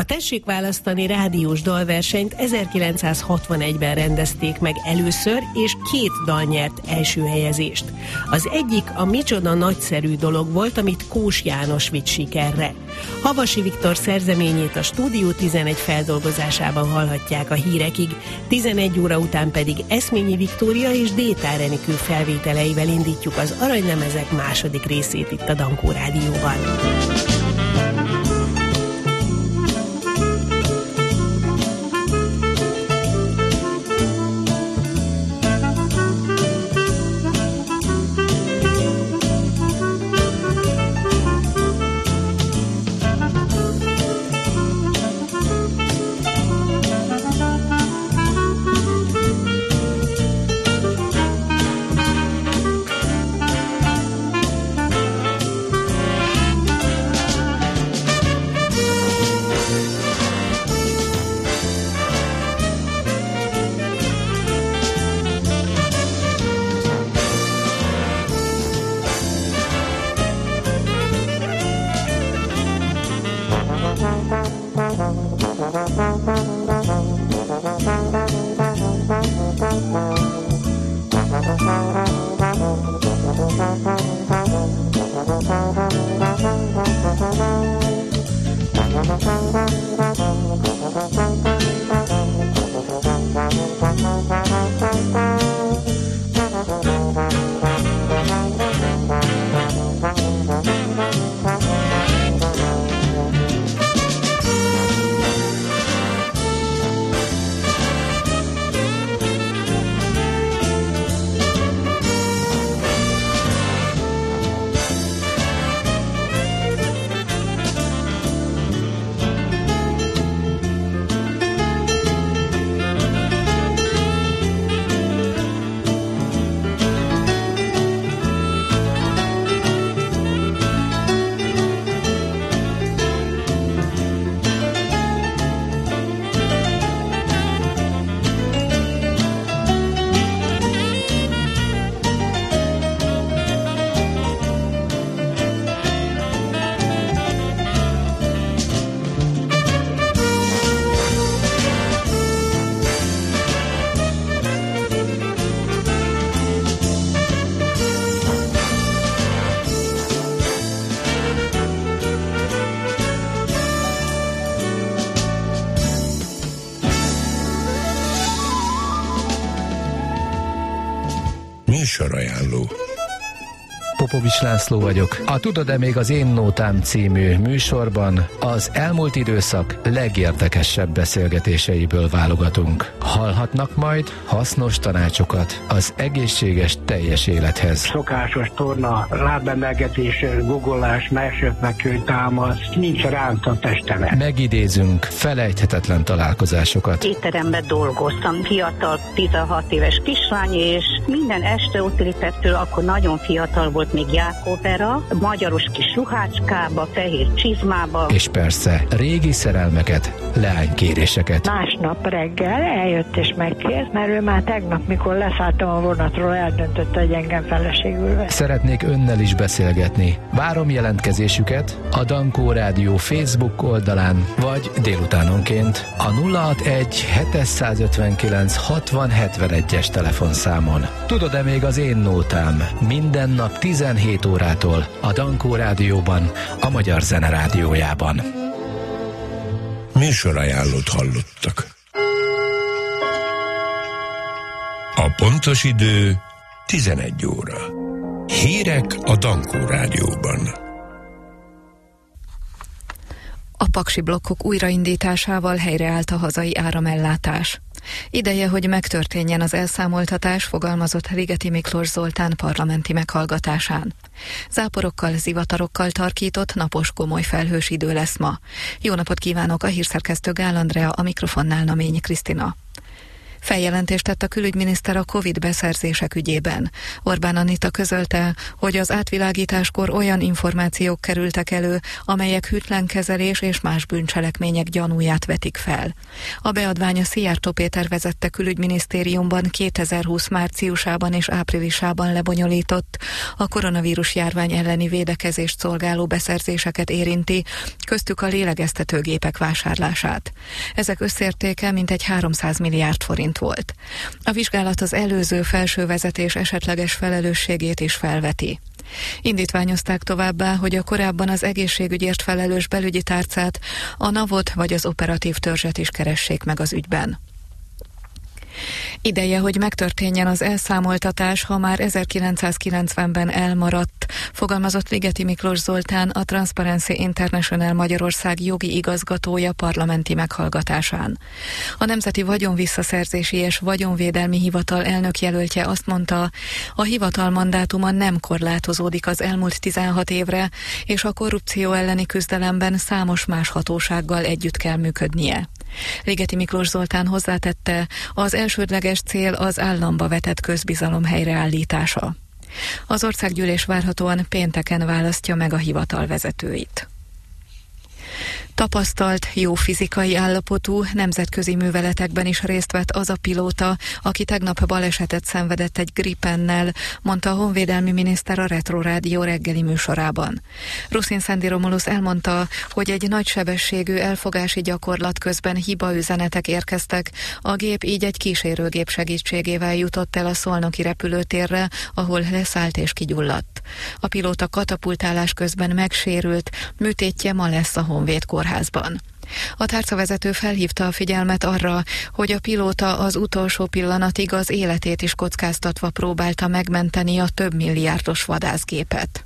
Tessék választani rádiós dalversenyt ezerkilencszázhatvanegyben rendezték meg először, és két dal nyert első helyezést. Az egyik a Micsoda nagyszerű dolog volt, amit Kós János vitt sikerre. Havasi Viktor szerzeményét a Stúdió tizenegy feldolgozásában hallhatják a hírekig, tizenegy óra után pedig Eszményi Viktória és Détár Enikő felvételeivel indítjuk az Aranylemezek második részét itt a Dankó Rádióban. Műsorajánló. Popovics László vagyok. A Tudod-e még az Én Nótám című műsorban az elmúlt időszak legérdekesebb beszélgetéseiből válogatunk. Hallhatnak majd hasznos tanácsokat az egészséges teljes élethez. Szokásos torna, lábemelgetés, guggolás, mersöpmekő, támasz, nincs ránc a testemen. Megidézünk felejthetetlen találkozásokat. Étteremben dolgoztam, fiatal, tizenhat éves kislány, és minden este ott létettől, akkor nagyon fiatal volt még Jákob Vera, magyaros kis ruhácskába, fehér csizmába. És persze régi szerelmeket, leánykéréseket. Másnap reggel eljött és megkért, mert ő már tegnap, mikor leszálltam a vonatról, eldöntött, hogy engem feleségül vesz. Szeretnék önnel is beszélgetni. Várom jelentkezésüket a Dankó Rádió Facebook oldalán, vagy délutánonként a nulla hatvanegy hétszázötvenkilenc hatvan hetvenegyes telefonszámon. Tudod-e még az Én Nótám? Minden nap tizenhét órától a Dankó Rádióban, a Magyar Zene Rádiójában. Műsorajánlót hallottak. A pontos idő tizenegy óra. Hírek a Dankó Rádióban. A paksi blokkok újraindításával helyreállt a hazai áramellátás. Ideje, hogy megtörténjen az elszámoltatás, fogalmazott Ligeti Miklós Zoltán parlamenti meghallgatásán. Záporokkal, zivatarokkal tarkított, napos, gomoly felhős idő lesz ma. Jó napot kívánok, a hírszerkesztő Gál Andrea, a mikrofonnál Naményi Krisztina. Feljelentést tett a külügyminiszter a Covid beszerzések ügyében. Orbán Anita közölte, hogy az átvilágításkor olyan információk kerültek elő, amelyek hűtlenkezelés és más bűncselekmények gyanúját vetik fel. A beadvány a Szijjártó Péter vezette külügyminisztériumban kétezer-húsz márciusában és áprilisában lebonyolított, a koronavírus járvány elleni védekezést szolgáló beszerzéseket érinti, köztük a lélegeztetőgépek vásárlását. Ezek összértéke mintegy háromszáz milliárd forint volt. A vizsgálat az előző felső vezetés esetleges felelősségét is felveti. Indítványozták továbbá, hogy a korábban az egészségügyért felelős belügyi tárcát, a navot vagy az operatív törzset is keressék meg az ügyben. Ideje, hogy megtörténjen az elszámoltatás, ha már ezerkilencszázkilencvenben elmaradt, fogalmazott Ligeti Miklós Zoltán, a Transparency International Magyarország jogi igazgatója parlamenti meghallgatásán. A Nemzeti Vagyonvisszaszerzési és Vagyonvédelmi Hivatal elnökjelöltje azt mondta, a hivatal mandátuma nem korlátozódik az elmúlt tizenhat évre, és a korrupció elleni küzdelemben számos más hatósággal együtt kell működnie. Ligeti Miklós Zoltán hozzátette, az elsődleges cél az államba vetett közbizalom helyreállítása. Az országgyűlés várhatóan pénteken választja meg a hivatal vezetőit. Tapasztalt, jó fizikai állapotú, nemzetközi műveletekben is részt vett az a pilóta, aki tegnap balesetet szenvedett egy Gripennel, mondta a honvédelmi miniszter a Retro Rádió reggeli műsorában. Ruszin Szendi Romulus elmondta, hogy egy nagysebességű elfogási gyakorlat közben hibaüzenetek érkeztek, a gép így egy kísérőgép segítségével jutott el a szolnoki repülőtérre, ahol leszállt és kigyulladt. A pilóta katapultálás közben megsérült, műtétje ma lesz a Honvéd kórházban. A tárcavezető felhívta a figyelmet arra, hogy a pilóta az utolsó pillanatig az életét is kockáztatva próbálta megmenteni a több milliárdos vadászgépet.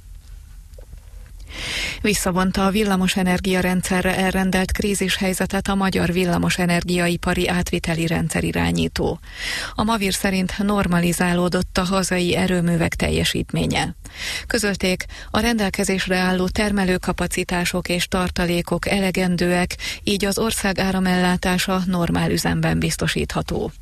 Visszavonta a villamosenergia rendszerre elrendelt krízishelyzetet a Magyar Villamosenergiaipari Átviteli Rendszer irányító. A Mavir szerint normalizálódott a hazai erőművek teljesítménye. Közölték, a rendelkezésre álló termelőkapacitások és tartalékok elegendőek, így az ország áramellátása normál üzemben biztosítható.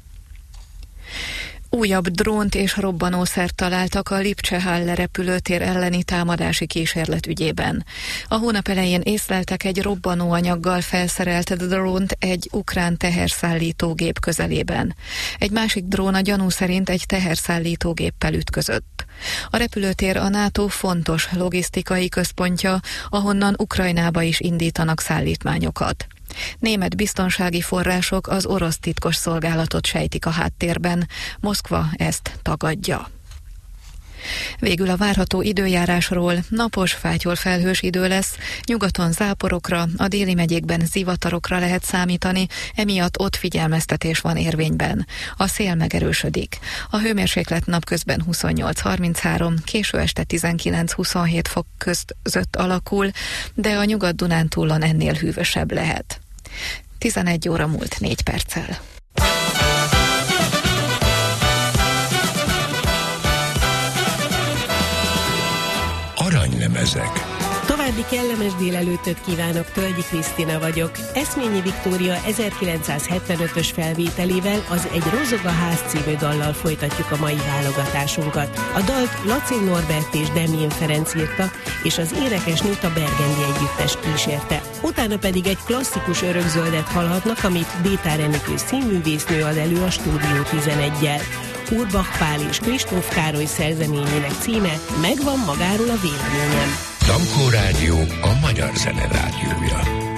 Újabb drónt és robbanószert találtak a Lipcse-Halle repülőtér elleni támadási kísérlet ügyében. A hónap elején észleltek egy robbanóanyaggal felszerelt drónt egy ukrán teherszállítógép közelében. Egy másik drón a gyanú szerint egy teherszállítógéppel ütközött. A repülőtér a NATO fontos logisztikai központja, ahonnan Ukrajnába is indítanak szállítmányokat. Német biztonsági források az orosz titkos szolgálatot sejtik a háttérben, Moszkva ezt tagadja. Végül a várható időjárásról: napos, fátyol-felhős idő lesz, nyugaton záporokra, a déli megyékben zivatarokra lehet számítani, emiatt ott figyelmeztetés van érvényben. A szél megerősödik. A hőmérséklet napközben huszonnyolc-harminchárom, késő este tizenkilenc-huszonhét fok között alakul, de a Nyugat-Dunántúlon ennél hűvösebb lehet. tizenegy óra múlt négy perccel. Aranylemezek. További kellemes délelőttöt kívánok, Tölgyi Krisztina vagyok. Eszményi Viktória ezerkilencszázhetvenötös felvételével, az Egy rozog a ház című dallal folytatjuk a mai válogatásunkat. A dalt Laci Norbert és Demjén Ferenc írta, és az énekesnőt a Bergendi Együttes kísérte. Utána pedig egy klasszikus örökzöldet hallhatnak, amit Bétár Enikő színművésznő ad elő a Stúdió tizeneggyel. Urbach Pál és Kristóf Károly szerzeményének címe Megvan magáról a véleményem. Dankó Rádió, a magyar zene rádiója.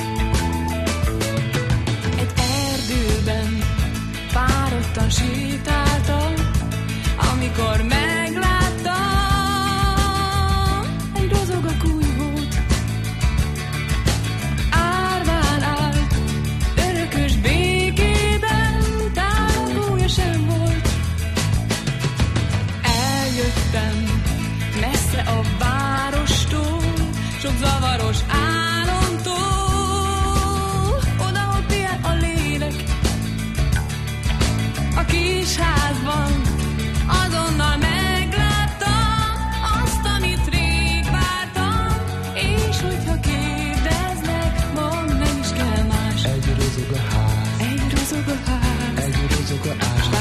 Egy erdőben fáradtan sétáltam, amikor megláttam egy rozog a kunyhót. Árván állt, örökös békében, távúja sem volt. Eljöttem messze a várostól, sok zavaros álomtól, oda, ott pihen a lélek. A kis házban azonnal megláttam azt, amit rég vártam, és hogyha kérdeznek, mondd, nem is kell más. Egy rozog a ház, egy rozog a ház, egy rozog a ház.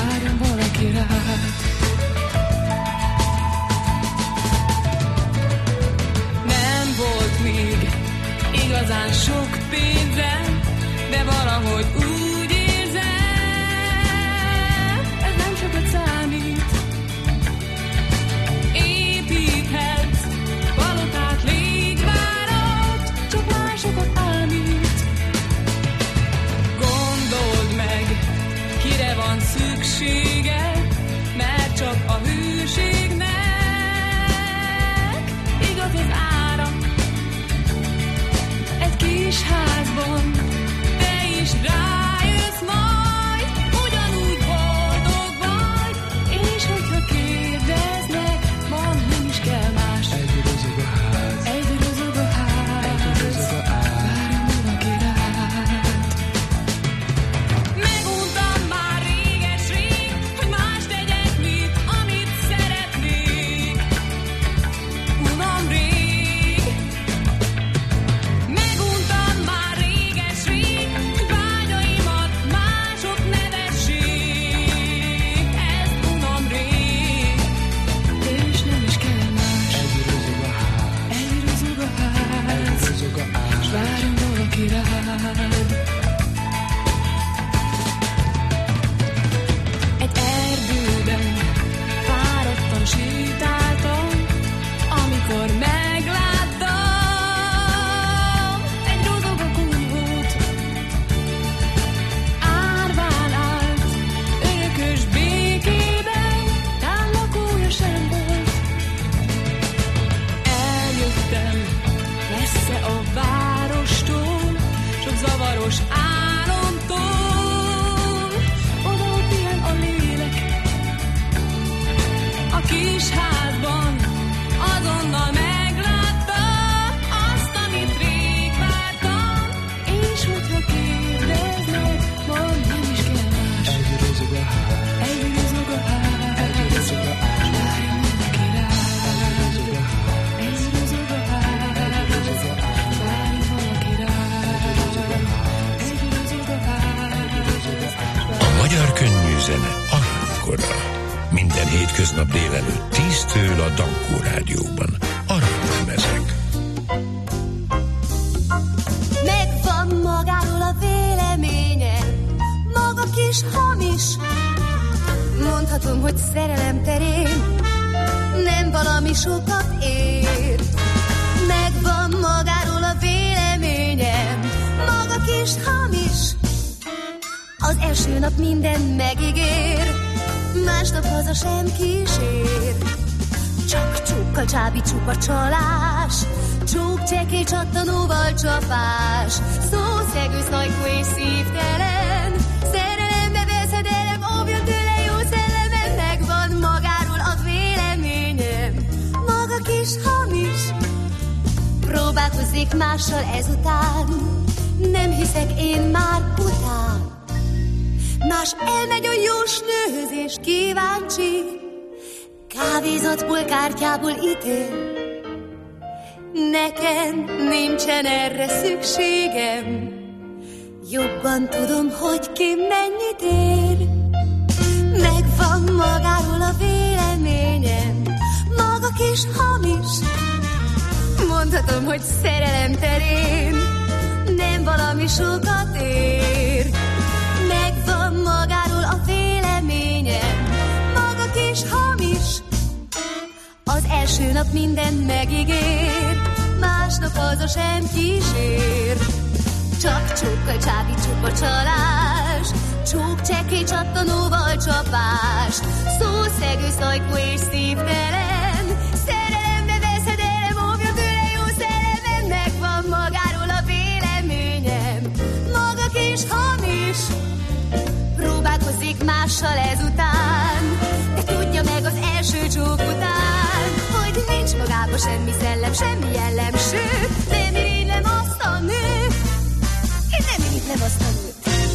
kis házban azonnal meglátta azt, amit rég vártam, és hogyha kérdeznek, mondd, nem is kell más. Egy rozog a ház, egy rozog a ház, egy rozog a ház, várjon mindenki rá. Egy rozog a ház, egy rozog a ház, várjon valaki rá. Egy rozog a ház, egy rozog a ház. A magyar könnyű zene Aranykora. Minden hétköznap délelőtt tíztől a Dankó Rádióban. Aranylemezek. Megvan magáról a véleménye, maga kis hamis. Mondhatom, hogy szerelem terén nem valami sokat ér. Megvan magáról a véleményem, maga kis hamis. Az első nap minden megígér, másnap haza sem kísér. Csak csúkkal csábi csupa csalás, csúk csekély csattanóval csapás. Szószegő, szajkó és szívtelen, szerelembe veszedelem, óvjon tőle jó szellemen. Megvan magáról a véleményem, maga kis hamis. Próbálkozik mással ezután, nem hiszek én már után. Más elmegy a jós nőhöz és kíváncsi, kávézatból, kártyából ítél. Nekem nincsen erre szükségem, jobban tudom, hogy ki mennyit ér. Megvan magáról a véleményem, maga kis hamis. Mondhatom, hogy szerelem terén nem valami sokat ér. Megvan magáról a véleményem, maga kis hamis. Az első nap minden megígér, másnap haza sem kísér. Csak csókkal csábi csupa csalás, csók csekély csattanóval csapás. Szószegő, szajkó és szívtelen, szerelembe veszedelem, óvjon tőle jó szellemen. Megvan magáról a véleményem, maga kis hamis. Próbálkozik mással ezután, de tudja meg az első csók után, hogy nincs magában semmi szellem, semmi jellem, sőt, nem irigylem azt a nőt. Én nem irigylem azt a nőt.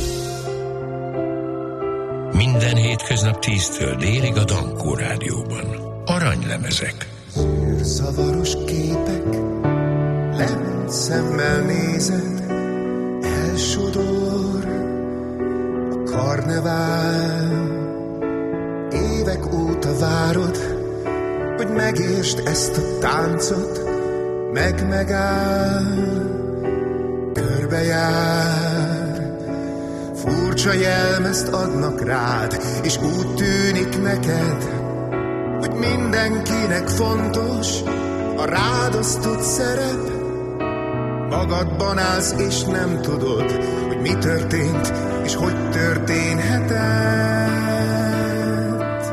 Minden hétköznap tíztől délig a Dankó Rádióban. Aranylemezek. Zavaros képek, lement szemmel nézed, elsodor a karnevál. Évek óta várod, hogy megértsd ezt a táncot, meg megáll, körbejár. Furcsa jelmezt adnak rád, és úgy tűnik neked, hogy mindenkinek fontos a rád osztott szerep. Magadban állsz, és nem tudod, hogy mi történt, és hogy történhetett.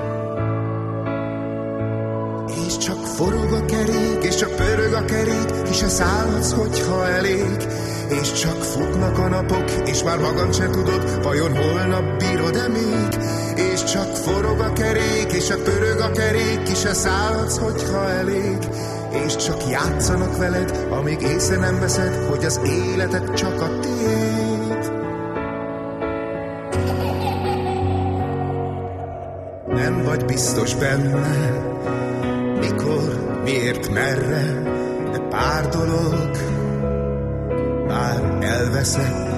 És csak forog a kerék, és csak pörög a kerék, ki se szállhatsz, hogyha elég. És csak futnak a napok, és már magad se tudod, vajon holnap bírod-e még. És csak forog a kerék, és csak pörög a kerék, ki se szállhatsz, hogyha elég. És csak játszanak veled, amíg észre nem veszed, hogy az életed csak a tiéd. Nem vagy biztos benne, mikor, miért, merre, de pár dolog már elveszett.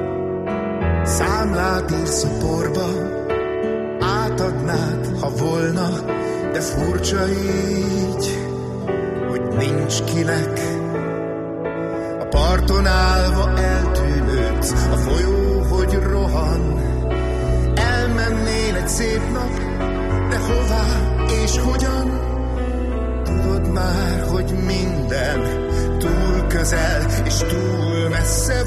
Számlát írsz a porba, átadnád, ha volna, de furcsa így, hogy nincs kinek. A parton állva eltűnődsz, a folyó, hogy rohan. Elmennél egy szép nap, de hová és hogyan? Tudod már, hogy minden túl közel és túl messze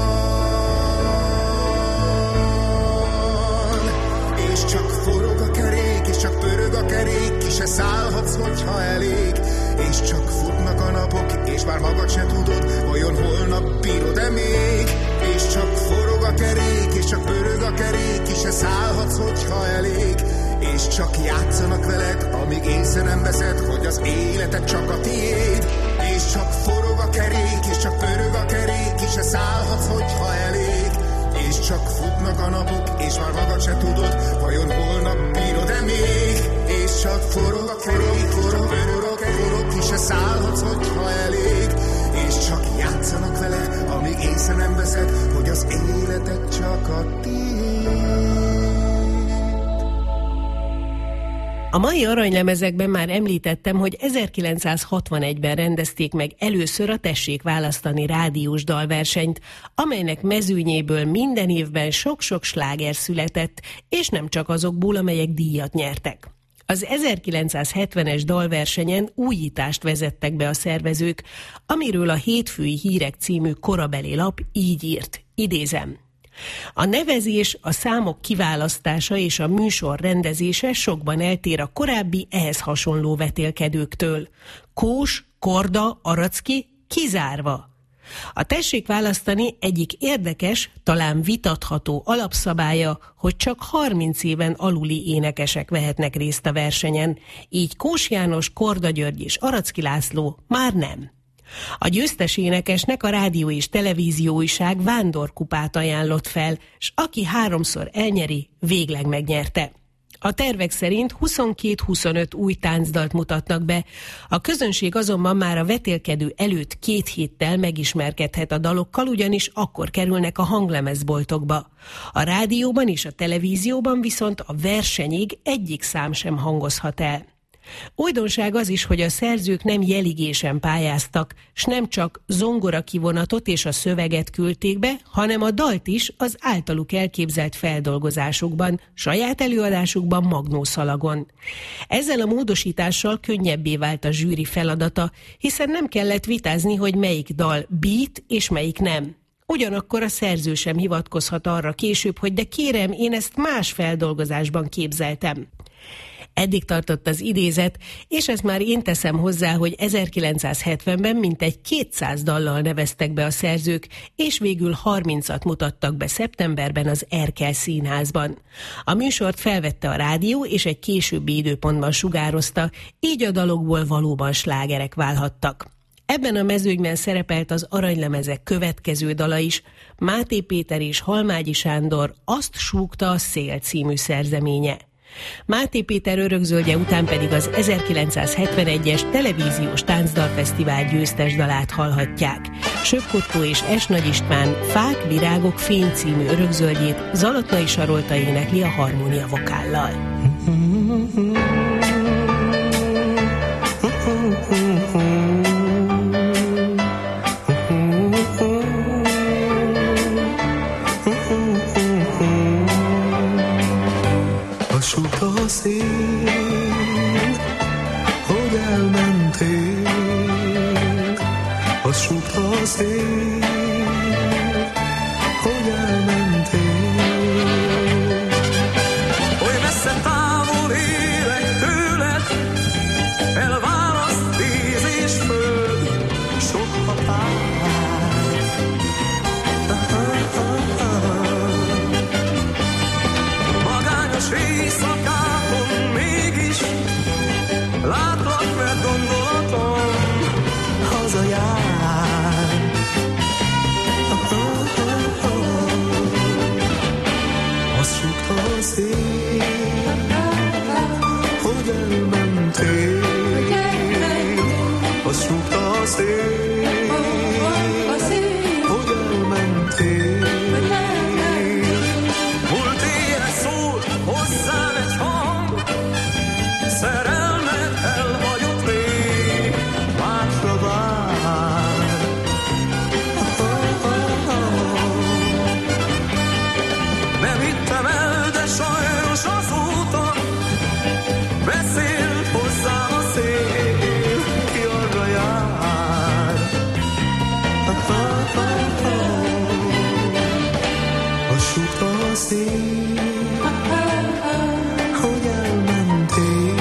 van. És csak forog a kerék, és csak pörög a kerék, ki se szállhatsz, hogyha elég. És csak futnak a napok, és már magad se tudod, vajon holnap bírod-e még. És csak forog a kerék, és csak pörög a kerék, ki se szállhatsz, hogyha elég. És csak játszanak veled, amíg észre nem veszed, hogy az életed csak a tiéd, és csak forog a kerék, és csak pörög a kerék, és se szállhatsz, hogyha elég, és csak futnak a napok, és már magad se tudod, vajon holnap bírod-e még, és csak forog a kerék, forog, forog, forog, és se szállhatsz, hogyha elég, és csak játszanak veled, amíg észre nem veszed, hogy az életed csak a tiéd. A mai aranylemezekben már említettem, hogy ezerkilencszázhatvanegyben rendezték meg először a Tessék választani rádiós dalversenyt, amelynek mezőnyéből minden évben sok-sok sláger született, és nem csak azokból, amelyek díjat nyertek. Az ezerkilencszázhetvenes dalversenyen újítást vezettek be a szervezők, amiről a Hétfői Hírek című korabeli lap így írt, idézem: a nevezés, a számok kiválasztása és a műsor rendezése sokban eltér a korábbi ehhez hasonló vetélkedőktől. Kós, Korda, Aracki kizárva. A Tessék választani egyik érdekes, talán vitatható alapszabálya, hogy csak harminc éven aluli énekesek vehetnek részt a versenyen, így Kós János, Korda György és Aracki László már nem. A győztes énekesnek a Rádió és Televízió Újság vándorkupát ajánlott fel, s aki háromszor elnyeri, végleg megnyerte. A tervek szerint huszonkét-huszonöt új táncdalt mutatnak be, a közönség azonban már a vetélkedő előtt két héttel megismerkedhet a dalokkal, ugyanis akkor kerülnek a hanglemezboltokba. A rádióban és a televízióban viszont a versenyig egyik szám sem hangozhat el. Újdonság az is, hogy a szerzők nem jeligésen pályáztak, s nem csak zongora kivonatot és a szöveget küldték be, hanem a dalt is az általuk elképzelt feldolgozásukban, saját előadásukban magnószalagon. Ezzel a módosítással könnyebbé vált a zsűri feladata, hiszen nem kellett vitázni, hogy melyik dal beat és melyik nem. Ugyanakkor a szerző sem hivatkozhat arra később, hogy de kérem, én ezt más feldolgozásban képzeltem. Eddig tartott az idézet, és ezt már én teszem hozzá, hogy ezerkilencszázhetvenben mintegy kétszáz dallal neveztek be a szerzők, és végül harmincat mutattak be szeptemberben az Erkel Színházban. A műsort felvette a rádió, és egy későbbi időpontban sugározta, így a dalokból valóban slágerek válhattak. Ebben a mezőnyben szerepelt az aranylemezek következő dala is, Máté Péter és Halmágyi Sándor Azt súgta a szél című szerzeménye. Máté Péter örökzöldje után pedig az ezerkilencszázhetvenegyes televíziós táncdalfesztivál győztes dalát hallhatják. Söpkottó és S. Nagy István Fák, virágok, fény című örökzöldjét Zalatnai Sarolta énekli a harmónia vokállal. Súgta a szél, hogy elmentél, azt súgta a szél, hogy elmentél. Oly messze távol élek tőled, elválaszt víz és föld, sok határ. Éjszakákon mégis látlak, mert gondolatom hazajár. Azt súgta a szél, hogy elmentél. Azt súgta a szél, hogy elmentél. Hozzám egy hang, szerelmed elhagyott rég, másra vár. Nem hittem el, de sajnos azóta beszélt hozzám a szél, ki arra jár. Azt súgta a szél, hogy elmentél,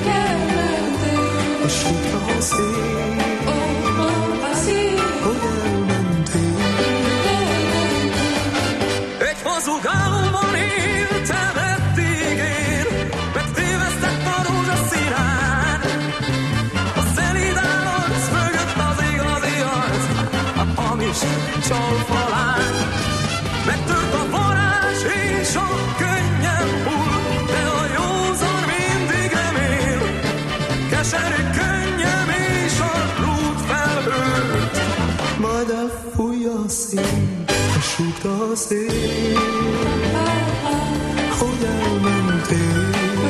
a súgta a szél, hogy elmentél. Egy hazug álomban éltem eddig én, megtévesztett a rózsaszín ág. csalfalány. Megtört a varázs és a könnyen hull, de a józan mindig remél. Keserű könnyem és a rút felhőt, majd elfújja a szín, és súgta a szél, hogy elmentél.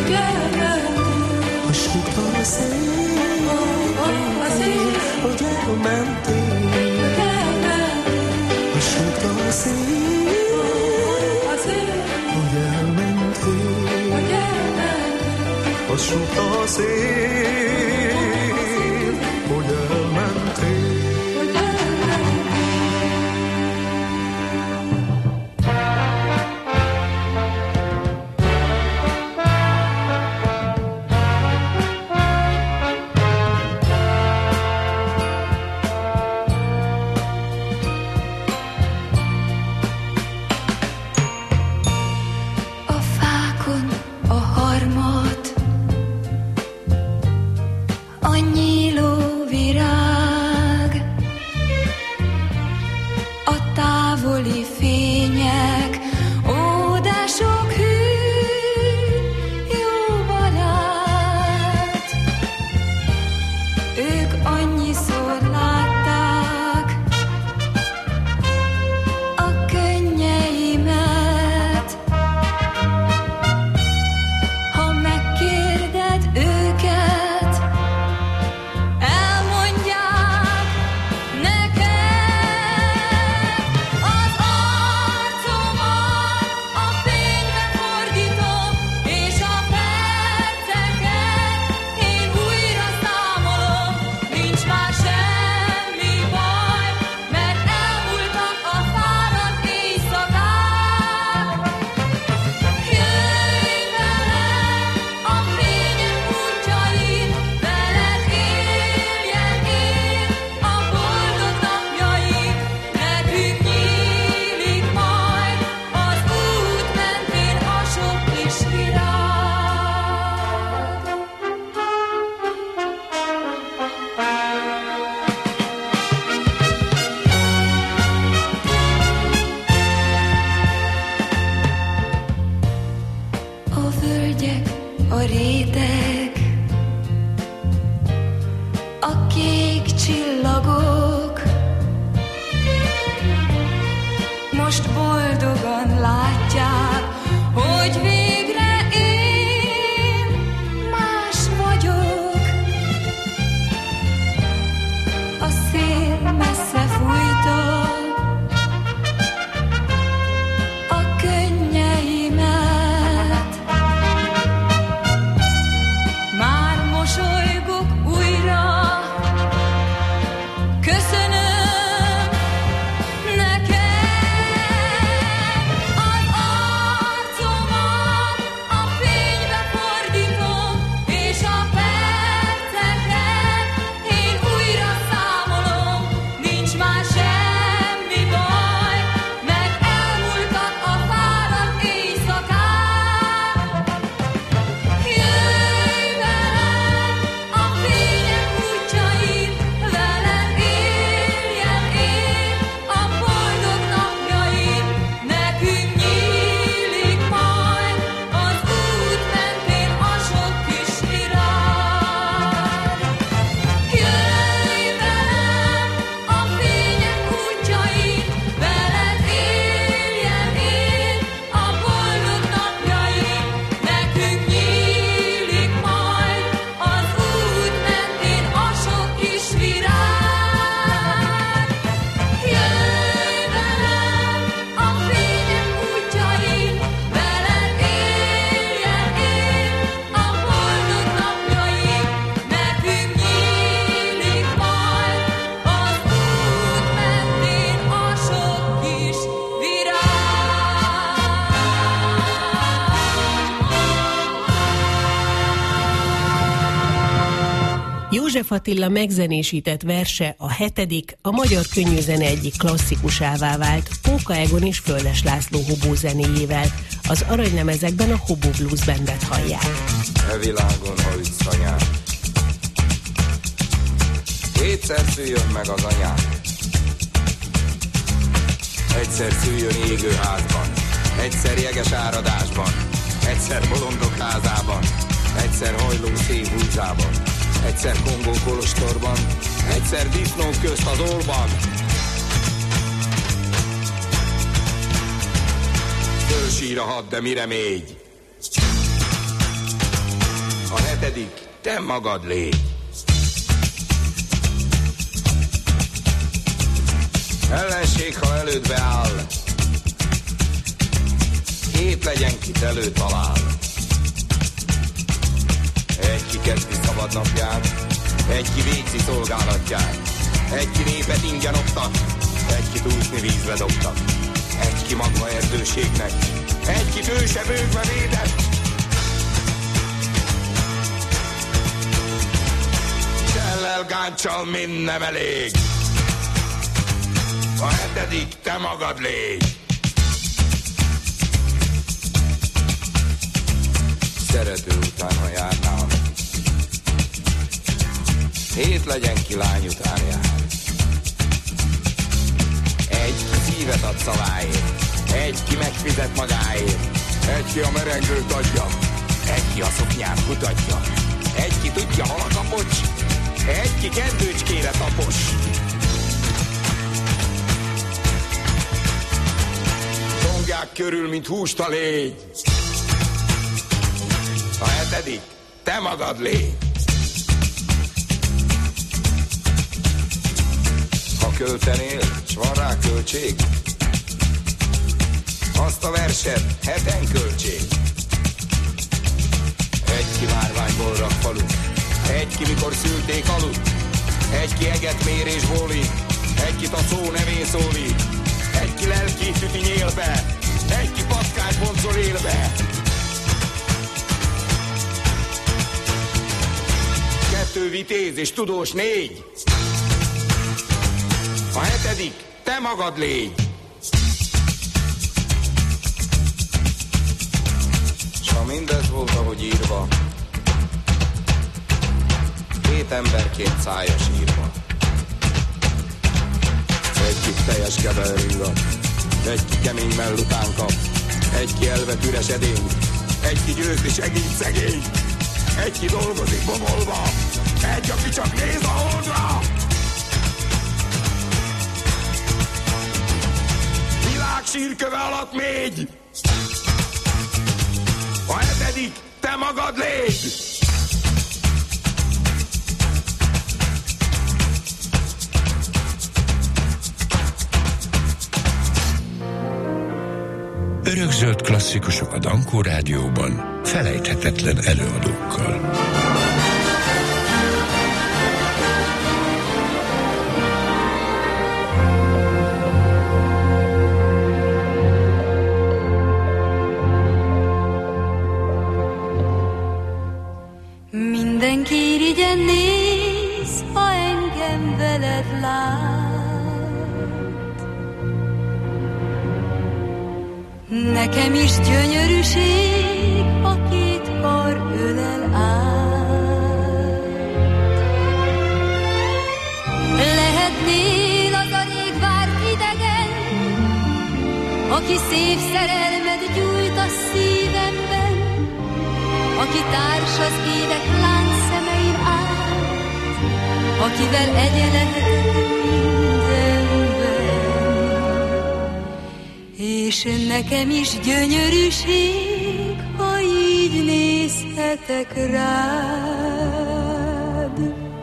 És súgta a szél, hogy elmentél. És súgta a szél, hogy elmentél. És súgta a szél, hogy elmentél. József Attila megzenésített verse, a hetedik, a magyar könnyűzene egyik klasszikusává vált, Póka Egon és Földes László Hobó zenéjével. Az aranylemezekben a Hobó Blues Bandet hallják. E világon, ha ütsz anyám, kétszer szüljön meg az anyám. Egyszer szüljön égő házban, egyszer jeges áradásban, egyszer bolondok házában, egyszer hajló szép húzában, egyszer Kongó kolostorban, egyszer disznók közt az olban. Fölsír a had, de mire mégy? A hetedik, te magad légy. Ellenség, ha elődbe áll, hét legyen, kit előtalál. Egy ki kezdi szabad napját, egy ki végzi szolgálatját, egy ki népet ingyen oktat, egy ki úszni vízbe dobtak, egy ki magva erdőségnek, egy ki tőse bőgve védett. Csellel, gáncsal mind nem elég. A hetedik, te magad légy. Szerető után, ha járnál, hét legyen, ki lány után jár. Egy ki szívet ad szaváért, egy ki megfizet magáért, egy ki a merengőt adja, egy ki a szoknyát kutatja, egy ki tudja, hol a kapocs, egy ki kendőcskére tapos. Tongják körül, mint hústa légy. A hetedik, te magad légy. Ha költenél, s van rá költség, azt a verset heten költség. Egy ki márványból rak falut, egy ki mikor szülték aludt, egy ki eget mér és bólint, egy ki taszó nevén szólít, egy ki lelki üti nyélbe, egy ki patkányt bonzol élbe. Kettő vitéz és tudós négy. A hetedik, te magad légy. S ha mindez volt, ahogy írva, két emberként szája sírva. Egy ki teljes keverőrat, egy ki kemény mellután kap, egy ki elvet üres edény, egy ki győzni segít szegény, egy ki dolgozik bomolva, egy aki csak néz a holdra. Világ sírköve alatt mégy. A hetedik, te magad légy. Örökzöld klasszikusok a Dankó Rádióban, felejthetetlen előadókkal. Mindenki irigyen néz, ha engem veled lát. Nekem is gyönyörűség, a két kar ölel át. Lehetnél az a rég várt idegen, aki szép szerelmet gyújt a szívemben, aki társ az ének lánc szemein át, akivel egyenletek mindenben. És nekem is gyönyörűség, ha így nézhetek rád.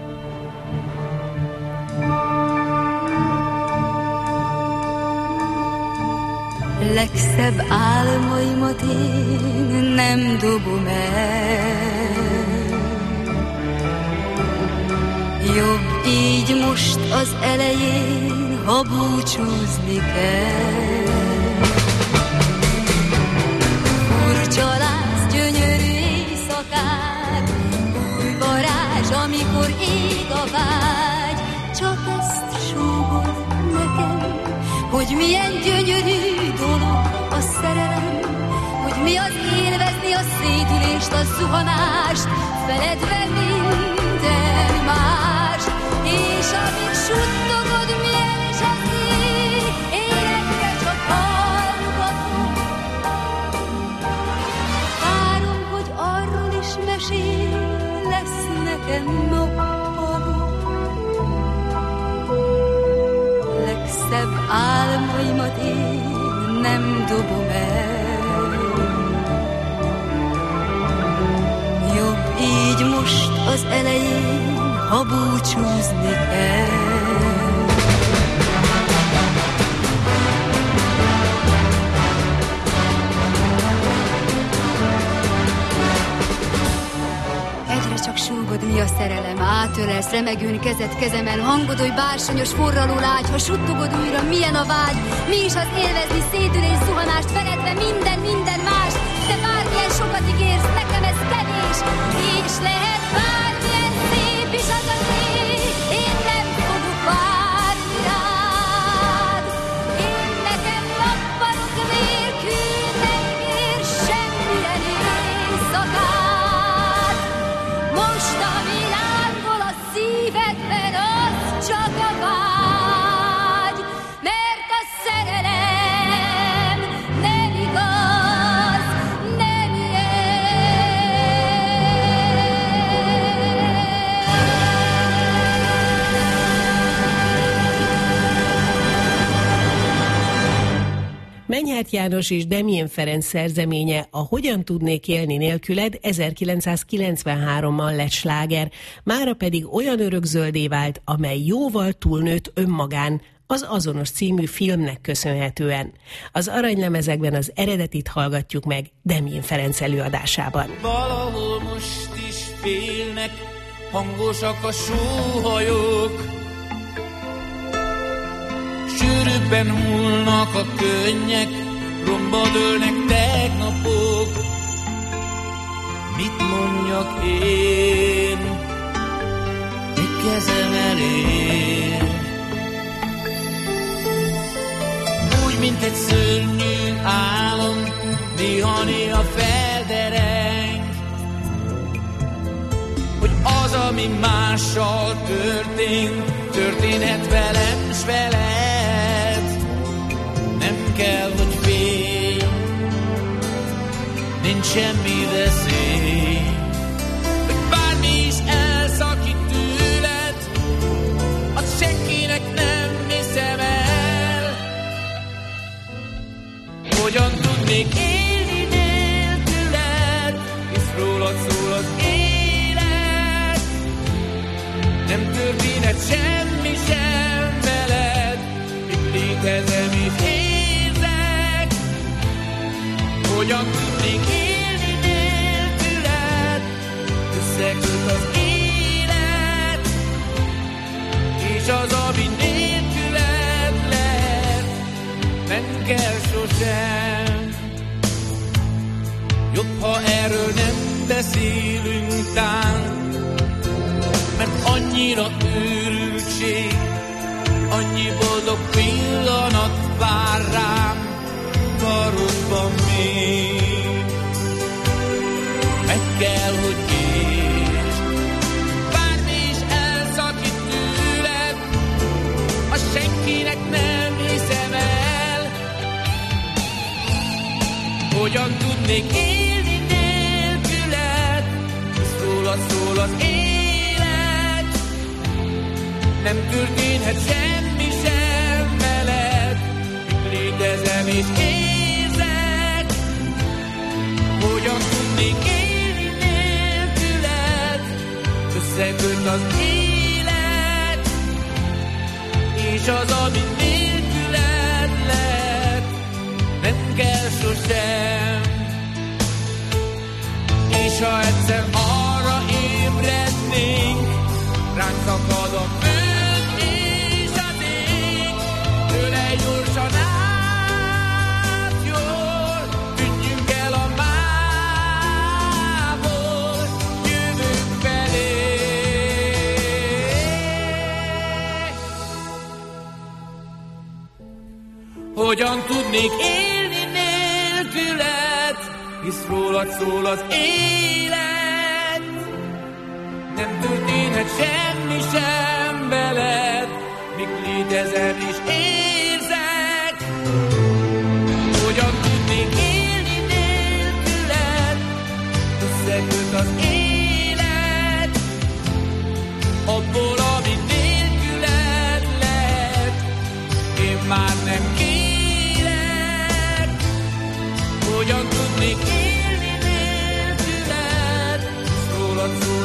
Legszebb álmaimat én nem dobom el. Jobb így most az elején, ha búcsúzni kell. Furcsa látsz, gyönyörű éjszakát, új varázs, amikor ég a vágy. Csak ezt súgod nekem, hogy milyen gyönyörű dolog a szerelem, hogy mi az élvezni a szédülést, a zuhanást, feledve minden mást. És amíg suttogod, milyen zseni, énekre csak álmaimat én nem dobom el. Jobb így most az elején, ha búcsúzni kell. Csak súgod, mi a szerelem, átölelsz, remegőn kezed kezemen, hangod oly bársonyos, forraló lágy, ha suttogod újra, milyen a vágy, mi is az élvezni, szédülés, zuhanást, feledve minden, minden más, de bármilyen sokat ígérsz, nekem ez kevés, és lehet bármilyen szép is az az ég, én nem fogok várni rád, én nekem lapparok nélkül nem ér semmilyen éjszakát. Most, ami lángol a szívedben, az csak a vágy, mert a szerelem nem igaz, nem ilyen. Menyhárt János és Demjén Ferenc szerzeménye, a Hogyan tudnék élni nélküled ezerkilencszázkilencvenháromban lett sláger, mára pedig olyan örökzöldé vált, amely jóval túlnőtt önmagán, az Azonos című filmnek köszönhetően. Az aranylemezekben az eredetit hallgatjuk meg Demjén Ferenc előadásában. Valahol most is félnek, hangosak a sóhajok, sűrűbben hullnak a könnyek, romba dőlnek tegnapok. Mit mondjak én, mit kezem elér? Úgy, mint egy szörnyű álom, néha-néha feldereng, hogy az, ami mással történt, történhet velem s veled. Nem kell, hogy félj, nincs semmi veszély, hogy bármi is elszakít tőled, azt senkinek nem hiszem el. Hogyan tudnék élni nélküled, hisz rólad szól az élet. Nem történhet semmi sem veled, itt létezem, itt érzek. Hogyan tudnék élni nélküled, összeköt az élet, és az, ami nélküled lehet, nem kell sosem. Jobb, ha erről nem beszélünk tán, mert annyira őrültség, annyi boldog pillanat vár rám karodban még. Meg kell, hogy értsd, bármi is elszakít tőled, azt senkinek nem hiszem el. Hogyan tudnék élni nélküled, hisz rólad szól az élet. Nem történhet semmi sem veled, itt létezem és érzek. Hogyan tudnék élni nélküled, összeköt az élet, és az, ami nélküled lehet, nem kell sosem. És ha egyszer arra ébrednénk, ránk szakad a föld és az ég, tőle gyorsan átjól, tűnjünk el a mából, jövünk felé. Hogyan tudnék élni nélküled, hisz rólad szól az élet. Nem történhet semmi sem veled, míg létezem és érzek. Hogyan tudnék élni nélküled, összeköt az élet, abból, ami nélküled lehet, én már nem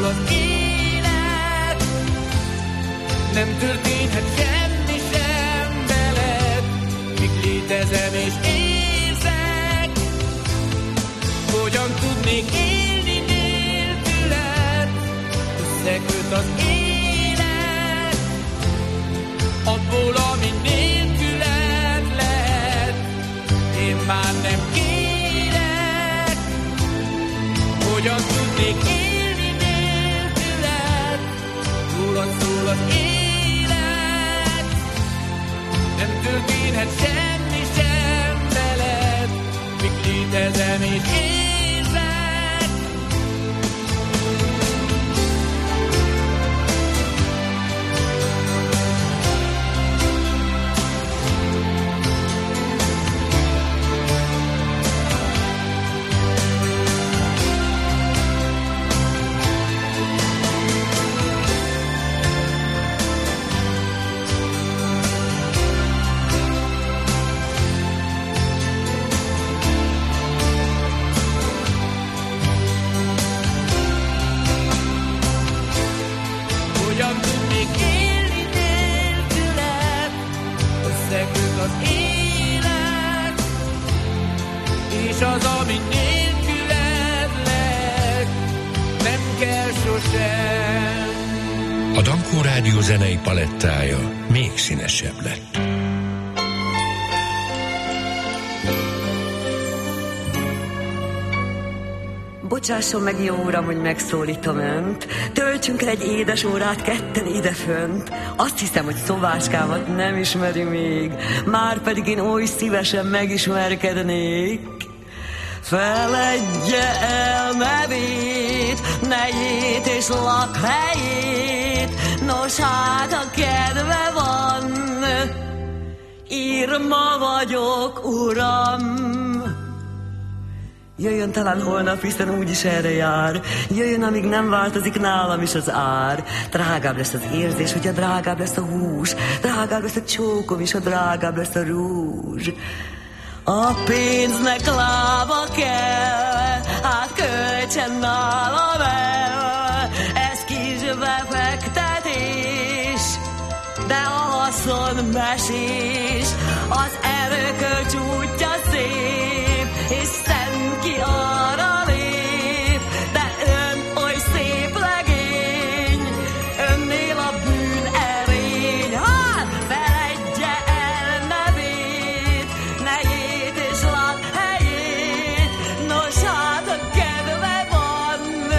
szól az élet, nem történhet semmi sem veled, míg létezem és érzek. Hogyan tudnék élni nélküled, összeköt az élet, abból, ami nélküled lehet, én már nem kérek. Hogyan tudnék élni nélküled, rólad szól az élet, nem történhet semmi sem veled, míg létezem és érzek. Az, ami nélküled lehet, nem kell sosem. A Dankó Rádió zenei palettája még színesebb lett. Bocsásson meg, jó uram, hogy megszólítom önt. Töltsünk el egy édes órát ketten idefönt. Azt hiszem, hogy szobáskámat nem ismeri még, márpedig én oly szívesen megismerkednék. Feledje el nevét, nejét és lakhelyét, nos hát, ha kedve van, Irma vagyok, uram. Jöjjön talán holnap, hiszen úgyis erre jár. Jöjjön, amíg nem változik nálam is az ár. Drágább lesz az érzés, hogyha drágább lesz a hús, drágább lesz a csókom is, ha drágább lesz a rúzs. A pénznek lába kell, hát költsen nálam el, ez kis befektetés, de a haszon mesés, az erőkölcs útja szép, és szent ki arra lép, de ön oly szép legény, önnél a bűn erény. Hát, feledje el nevét, nejét és lakhelyét, nos hát, a kedve van.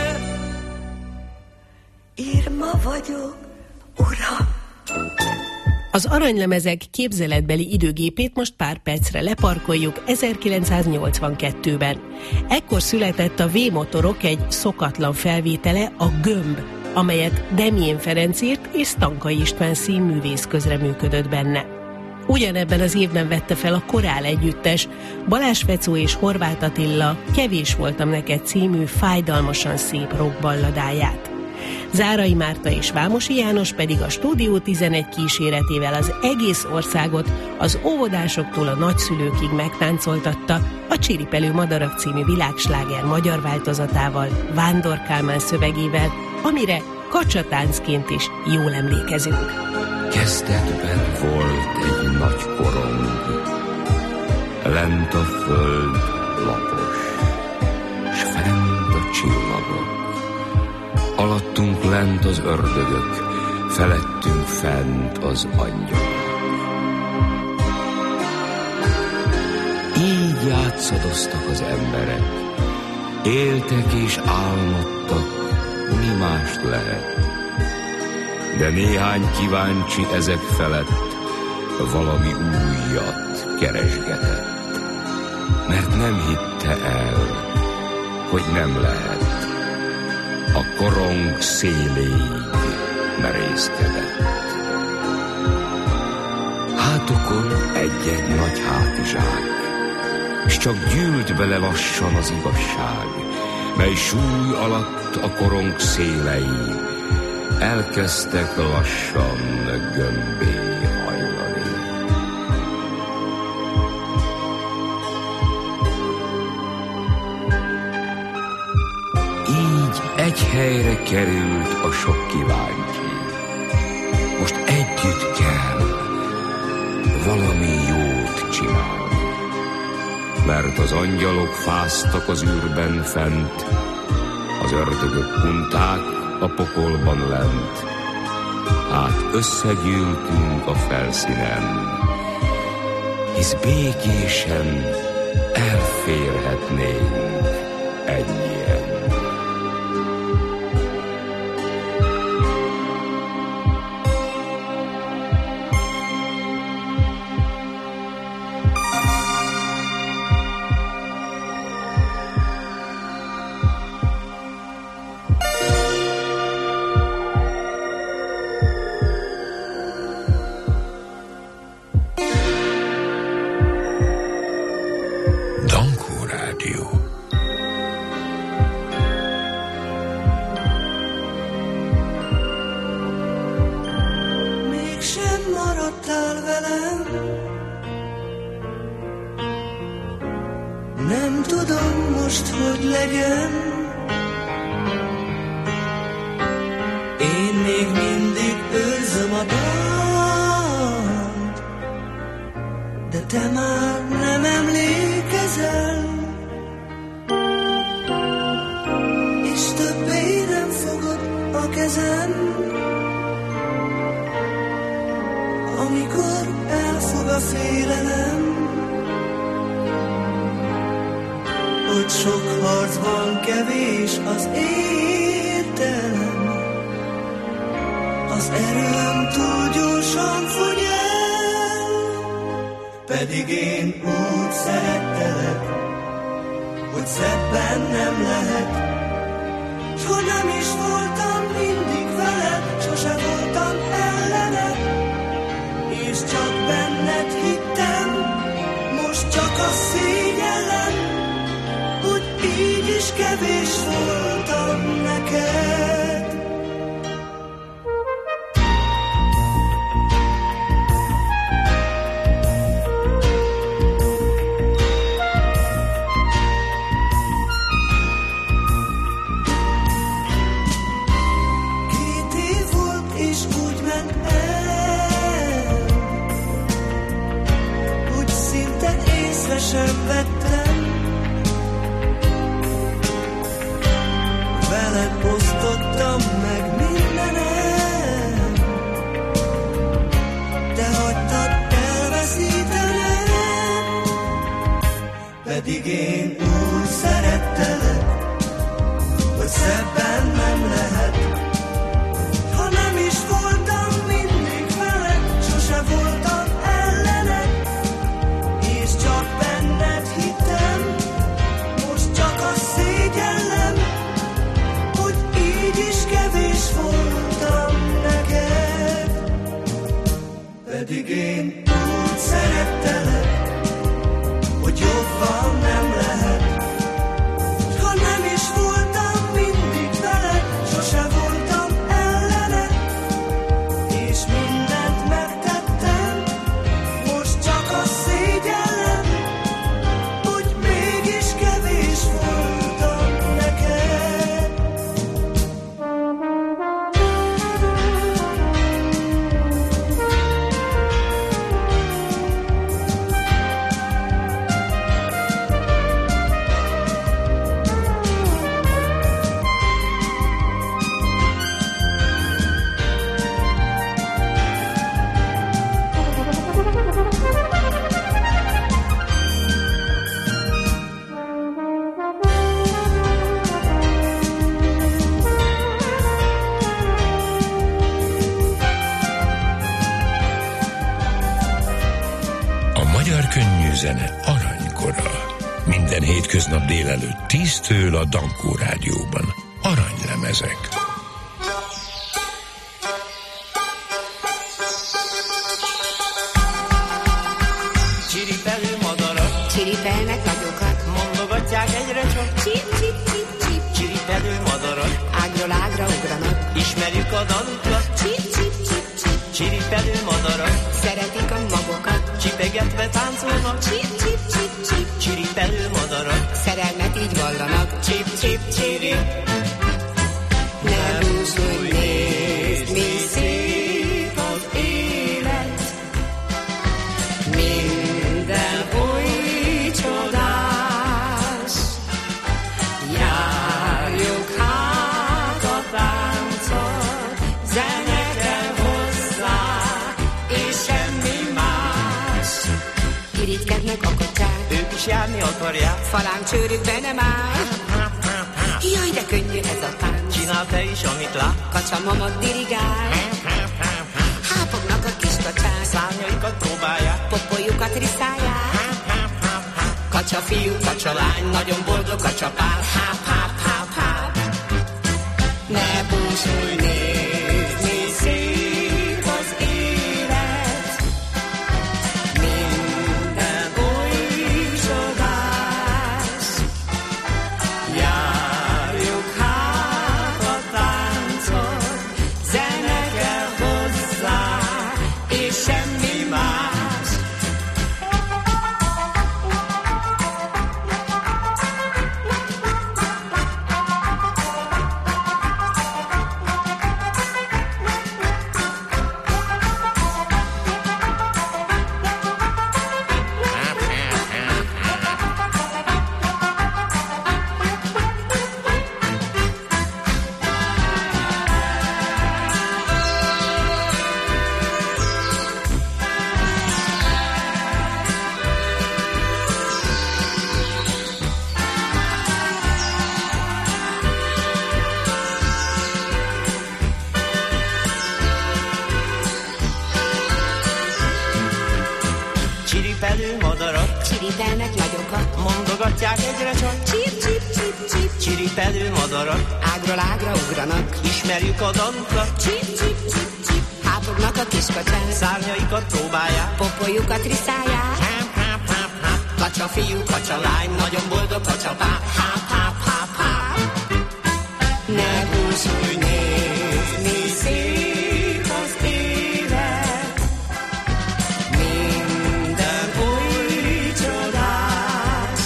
Irma vagyok, uram. Az aranylemezek képzeletbeli időgépét most pár percre leparkoljuk ezerkilencszáznyolcvankettőben. Ekkor született a V-motorok egy szokatlan felvétele, a Gömb, amelyet Demjén Ferenc írt, és Stankai István színművész közreműködött benne. Ugyanebben az évben vette fel a Korál együttes Balázs Fecó és Horváth Attila Kevés voltam neked című fájdalmasan szép rockballadáját. Zárai Márta és Vámosi János pedig a Stúdió tizenegy kíséretével az egész országot az óvodásoktól a nagyszülőkig megtáncoltatta a Csiripelő madarak című világsláger magyar változatával, Vándor Kálmán szövegével, amire kacsatáncként is jól emlékezünk. Kezdetben volt egy nagy korong, lent a föld lapos, s fent a csillagok. Alattunk lent az ördögök, felettünk fent az angyalok. Így játszadoztak az emberek, éltek és álmodtak, mi mást lehet. De néhány kíváncsi ezek felett valami újat keresgetett, mert nem hitte el, hogy nem lehet. A korong széléig merészkedett. Hátukon egy-egy nagy hátizsák, s csak gyűlt bele lassan az igazság, mely súly alatt a korong szélei elkezdtek lassan gömbé hajlani. Így egy egy helyre került a sok kíváncsi. Most együtt kell valami jót csinálni, mert az angyalok fáztak az űrben fent, az ördögök kunták a pokolban lent. Hát összegyűltünk a felszínen, hisz békésen elférhetnénk ennyien. Zene aranykora. Minden hétköznap délelőtt tíztől a Dankó Rádióban. Aranylemezek. Csiripelő madarak, csiripelnek nagyokat, mondogatják egyre csak. Csip, csip, csip, csip. Csiripelő madarak, ágról ágra ugranak. Ismerjük a dalukat. Csip, csip, csip, csip. Csiripelő madarak, szeretik a magokat. Csipegetve táncolnak. Csip, csip, csip, csip. Csiripelő madarak, szerelmet így vallanak. Csip, csip, csiri. mennek a katyák. Ők is járni akarják. Falám csőrükbe nem áll. Jaj, de könnyű ez a tánc. Csinál te is, amit lát. Kacsa mama dirigál. Hápognak a kis kacsák. Szárnyaikat próbálják. Popoljukat riszálják. Kacsa fiú, kacsa lány, nagyon boldog kacsa pár. Háp, háp, háp, háp. Ne búsulj, nézd, mi szép az élet. Minden oly csodás. Járjuk hát a táncot, zene kell hozzá, és semmi más. Csiripelő madarak. Csiripelnek nagyokat. Mondogatják egyre csak. Csip, csip, csip, csip. Csiripelő madarak. Ágról ágra ugranak. Ismerjük a dalukat. Csip, csip, csip, csip. Hápognak a kis kacsák. Szárnyaikat próbálják. Popoljukat riszálják. Háp, háp, háp, háp. Kacsa fiú, kacsa lány, nagyon boldog kacsa pár. Háp, háp, háp, háp. Ne búsulj, nézd, mi szép az élet. Minden oly csodás.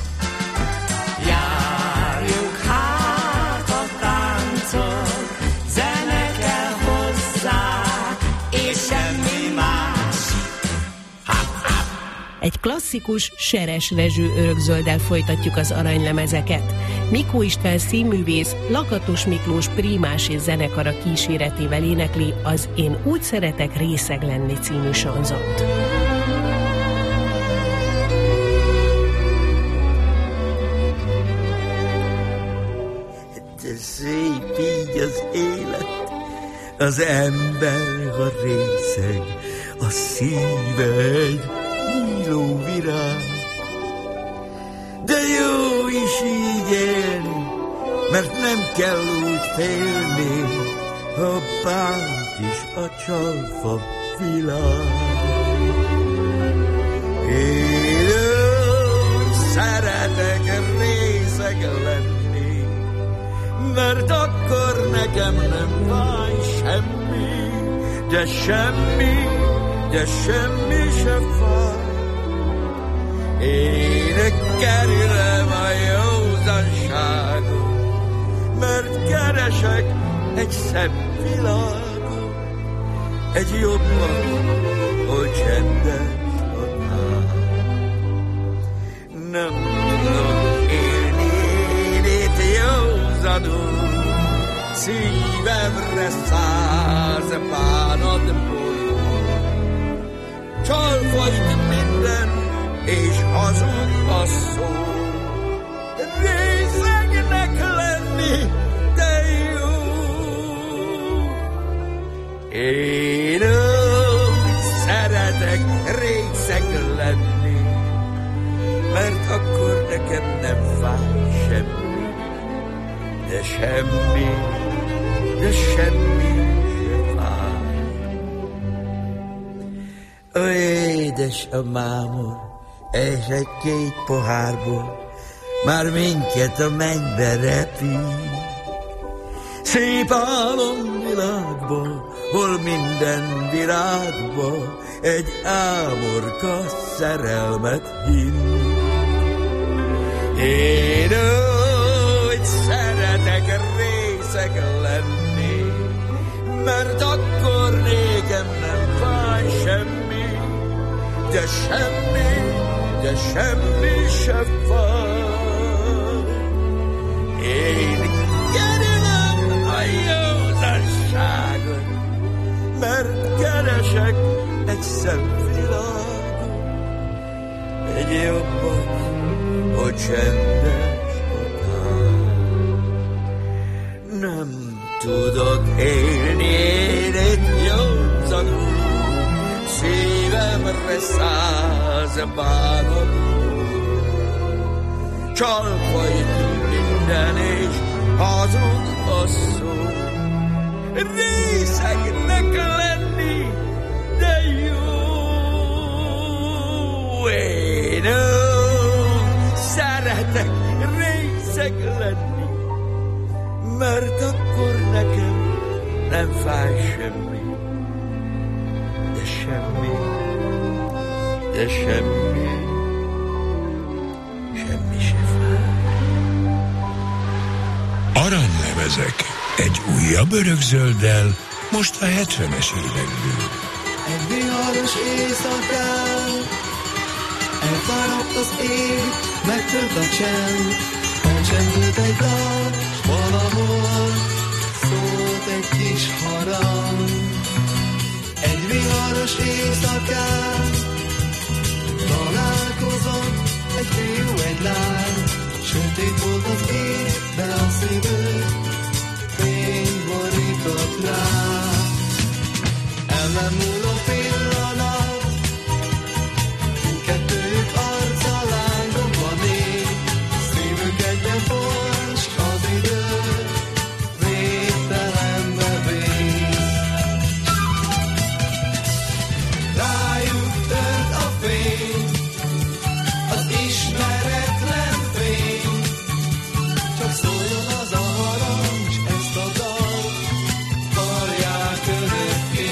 Járjuk hát a táncot, zene kell hozzá, és semmi más. Egy klasszikus Seres Rezső örökzölddel folytatjuk az aranylemezeket. Mikó István színművész Lakatos Miklós prímás és zenekara kíséretével énekli az Én úgy szeretek részeg lenni című sanzont. De szép így az élet, az ember, ha részeg, a szíve egy nyíló virág. De jó is így élni, mert nem kell úgy félni, ha bánt is a csalfa világ. Én szeretek részeg lenni, mert akkor nekem nem fáj semmi, de semmi, de semmi se fáj. Én kerülöm a józanságot, mert keresek egy szebb világot, egy jobban, hogy csendes a táj. Nem tudom élni én itt józanul, szívemre száz bánatból. Csalfajt minden, és hazud a szó. Részegnek lenni, de jó. Én úgy szeretek részeg lenni, mert akkor nekem nem fáj semmi, de semmi, de semmi se fáj. Ó, édes a mámor, és egy-két pohárból már minket a mennybe repít. Szép álomvilágba, hol minden virágba egy ámorka szerelmet hív. Én úgy szeretek részeg lenni, mert akkor nékem nem fáj semmi, de semmi, de semmi se fáj. Én kerülöm a józanságot, mert keresek egy szebb világot, egy egy jobbat, hogy csendes után. Nem tudok élni én egy józanul, szívemre száz bánatú. Csalva itt minden és hazug a szó, részegnek lenni, de jó. Én szeretek részeg lenni, mert akkor nekem nem fáj semmi, de semmi, de semmi, semmi se fáj. Aranylemezek egy újabb örökzölddel, most a hetvenes évekből. Egy viharos éjszakán elfáradt az ég, megtört a csend, elcsendült egy dal, s valahol szólt egy kis harang. Egy viharos éjszakán találkozott egy fiú, egy lány, sötét volt az ég, de a szívük fény borított rá. El nem múló pillanat, kettőjük arca lángokban ég, szívük egyben forr, s az idő végtelenbe vész. Rájuk tört a fény, az ismeretlen fény, csak szóljon az a harang, s ezt a dalt hallják örökké.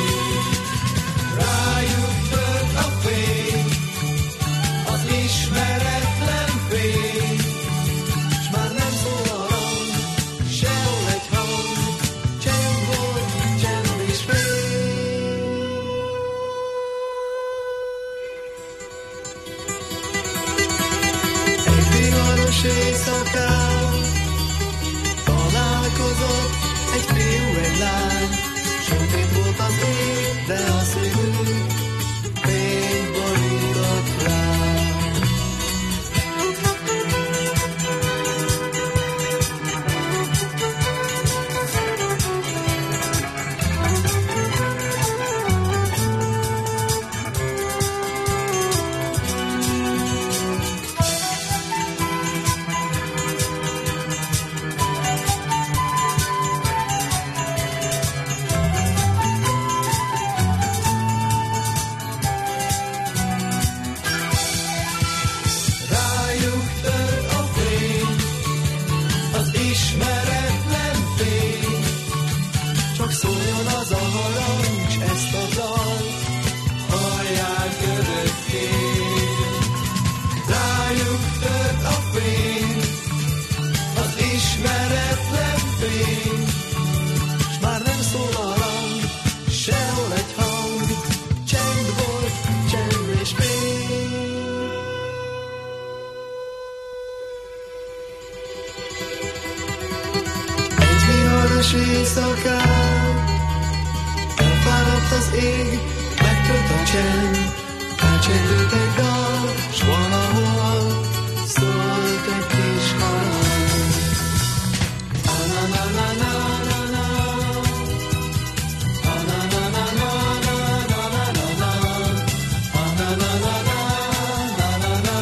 Rájuk tört a fény, az ismeretlen fény, s már nem szól a hang, sehol egy hang, csend volt, csend és fény. Egy viharos éjszakán találkozott egy fiú, egy lány, sötét volt az ég, de a szívük fény borított rá. Rájuk tört a fény, az ismeretlen fény, csak szóljon az a harang, s ezt a dalt hallják örökké. Rájuk tört a fény, az ismeretlen fény, s már nem szól a hang, sehol egy hang, csend volt, csend és fény. Egy viharos éjszakán elfáradt az ég, megtört a csend, elcsendült egy dal, s valahol szólt egy kis harang. A-na-na-na-na-na-na, a-na-na-na-na-na-na-na-na, a-na-na-na-na-na-na-na,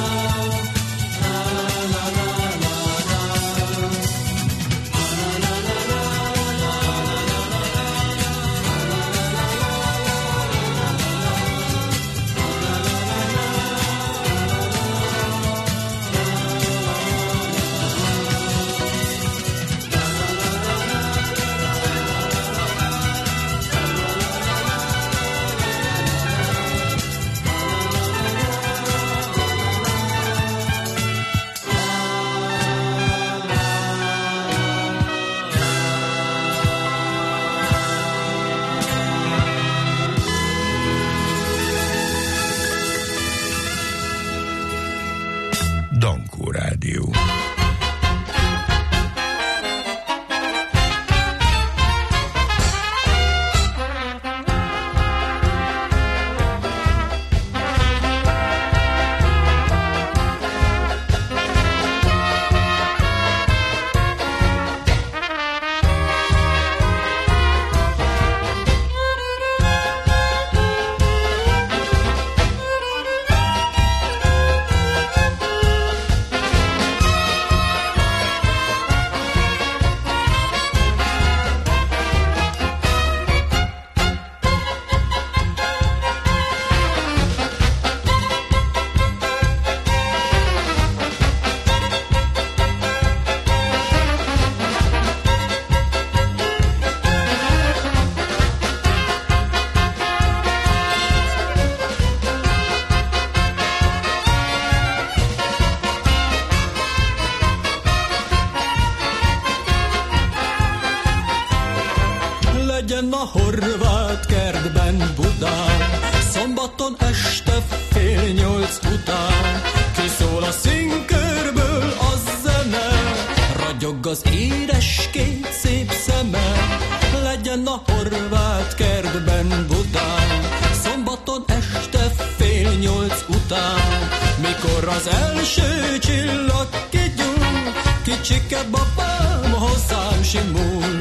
a horvát kertben Budán, szombaton este fél nyolc után. Kiszól a színkörből a zene, ragyog az édeskét szép szeme. Legyen a horvát kertben Budán, szombaton este fél nyolc után. Mikor az első csillag kigyúl, kicsike babám hozzám simul.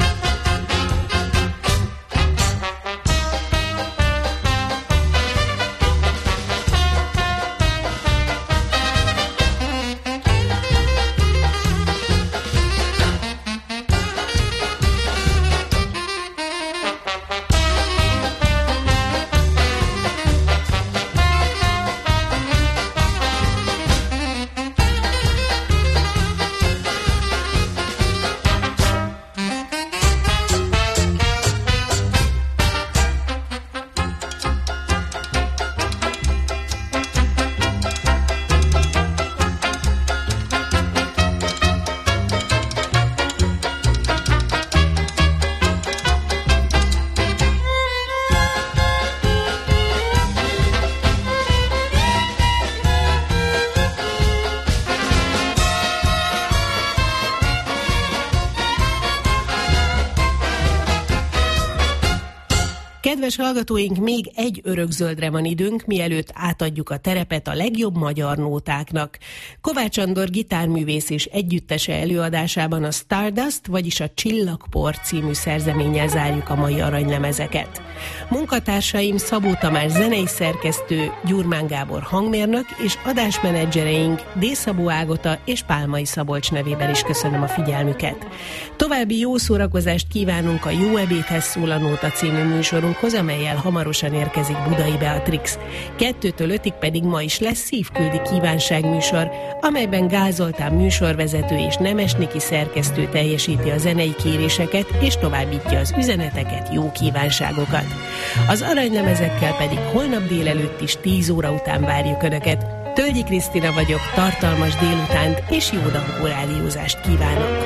Kedves hallgatóink, még egy örökzöldre van időnk, mielőtt átadjuk a terepet a legjobb magyar nótáknak. Kovács Andor gitárművész és együttese előadásában a Stardust, vagyis a Csillagpor című szerzeménnyel zárjuk a mai aranylemezeket. Munkatársaim Szabó Tamás zenei szerkesztő, Gyurmán Gábor hangmérnök és adásmenedzsereink D. Szabó Ágota és Pálmai Szabolcs nevében is köszönöm a figyelmüket. További jó szórakozást kívánunk a Jó ebédhez szól a nóta című műsorunkhoz, amellyel hamarosan érkezik Budai Beatrix. Kettőtől ötig pedig ma is lesz szívküldi kívánságműsor, amelyben Gál Zoltán műsorvezető és Nemes Niki szerkesztő teljesíti a zenei kéréseket és továbbítja az üzeneteket, jó kívánságokat. Az aranylemezekkel pedig holnap délelőtt is tíz óra után várjuk Önöket. Tölgyi Krisztina vagyok, tartalmas délutánt és jó dankó rádiózást kívánok!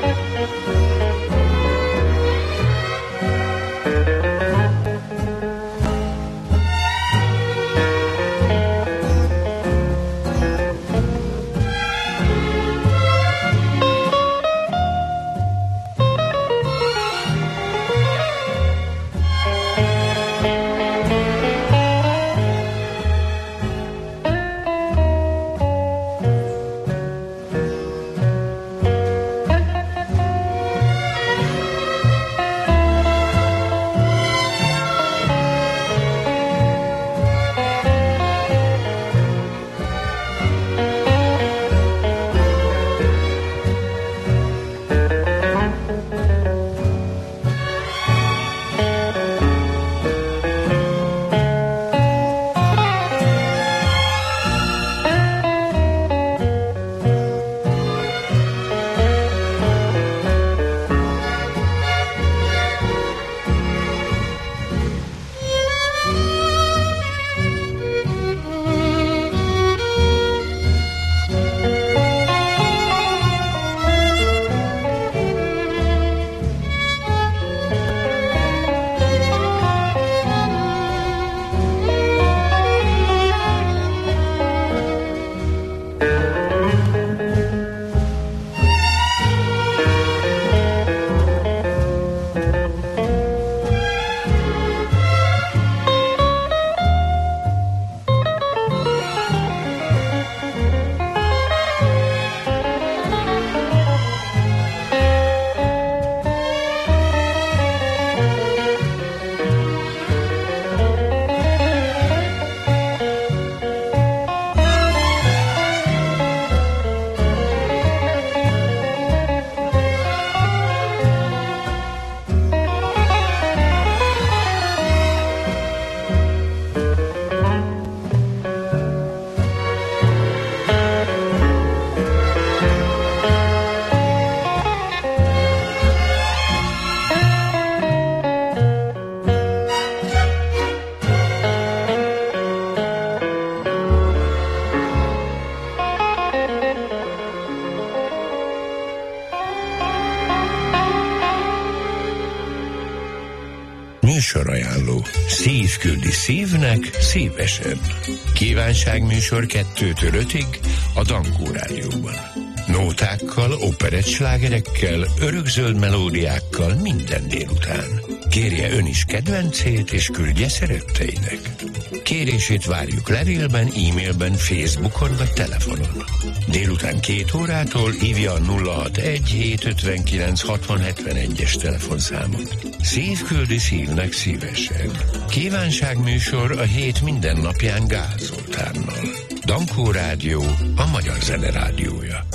Műsorajánló. Szív küldi szívnek szívesen. Kívánságműsor kettőtől ötig a Dankó Rádióban. Nótákkal, operettslágerekkel, örökzöld melódiákkal minden délután. Kérje ön is kedvencét, és küldje szeretteinek. Kérését várjuk levélben, e-mailben, Facebookon vagy telefonon. Délután két órától hívja a nulla hatvanegy hétszázötvenkilenc hatvan hetvenegyes telefonszámot. Szív küldi szívnek szívesen. Kívánságműsor a hét minden napján Gál Zoltánnal. Dankó Rádió, a magyar zene rádiója.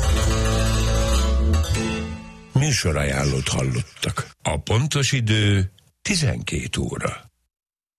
Műsorajánlót hallottak. A pontos idő tizenkét óra.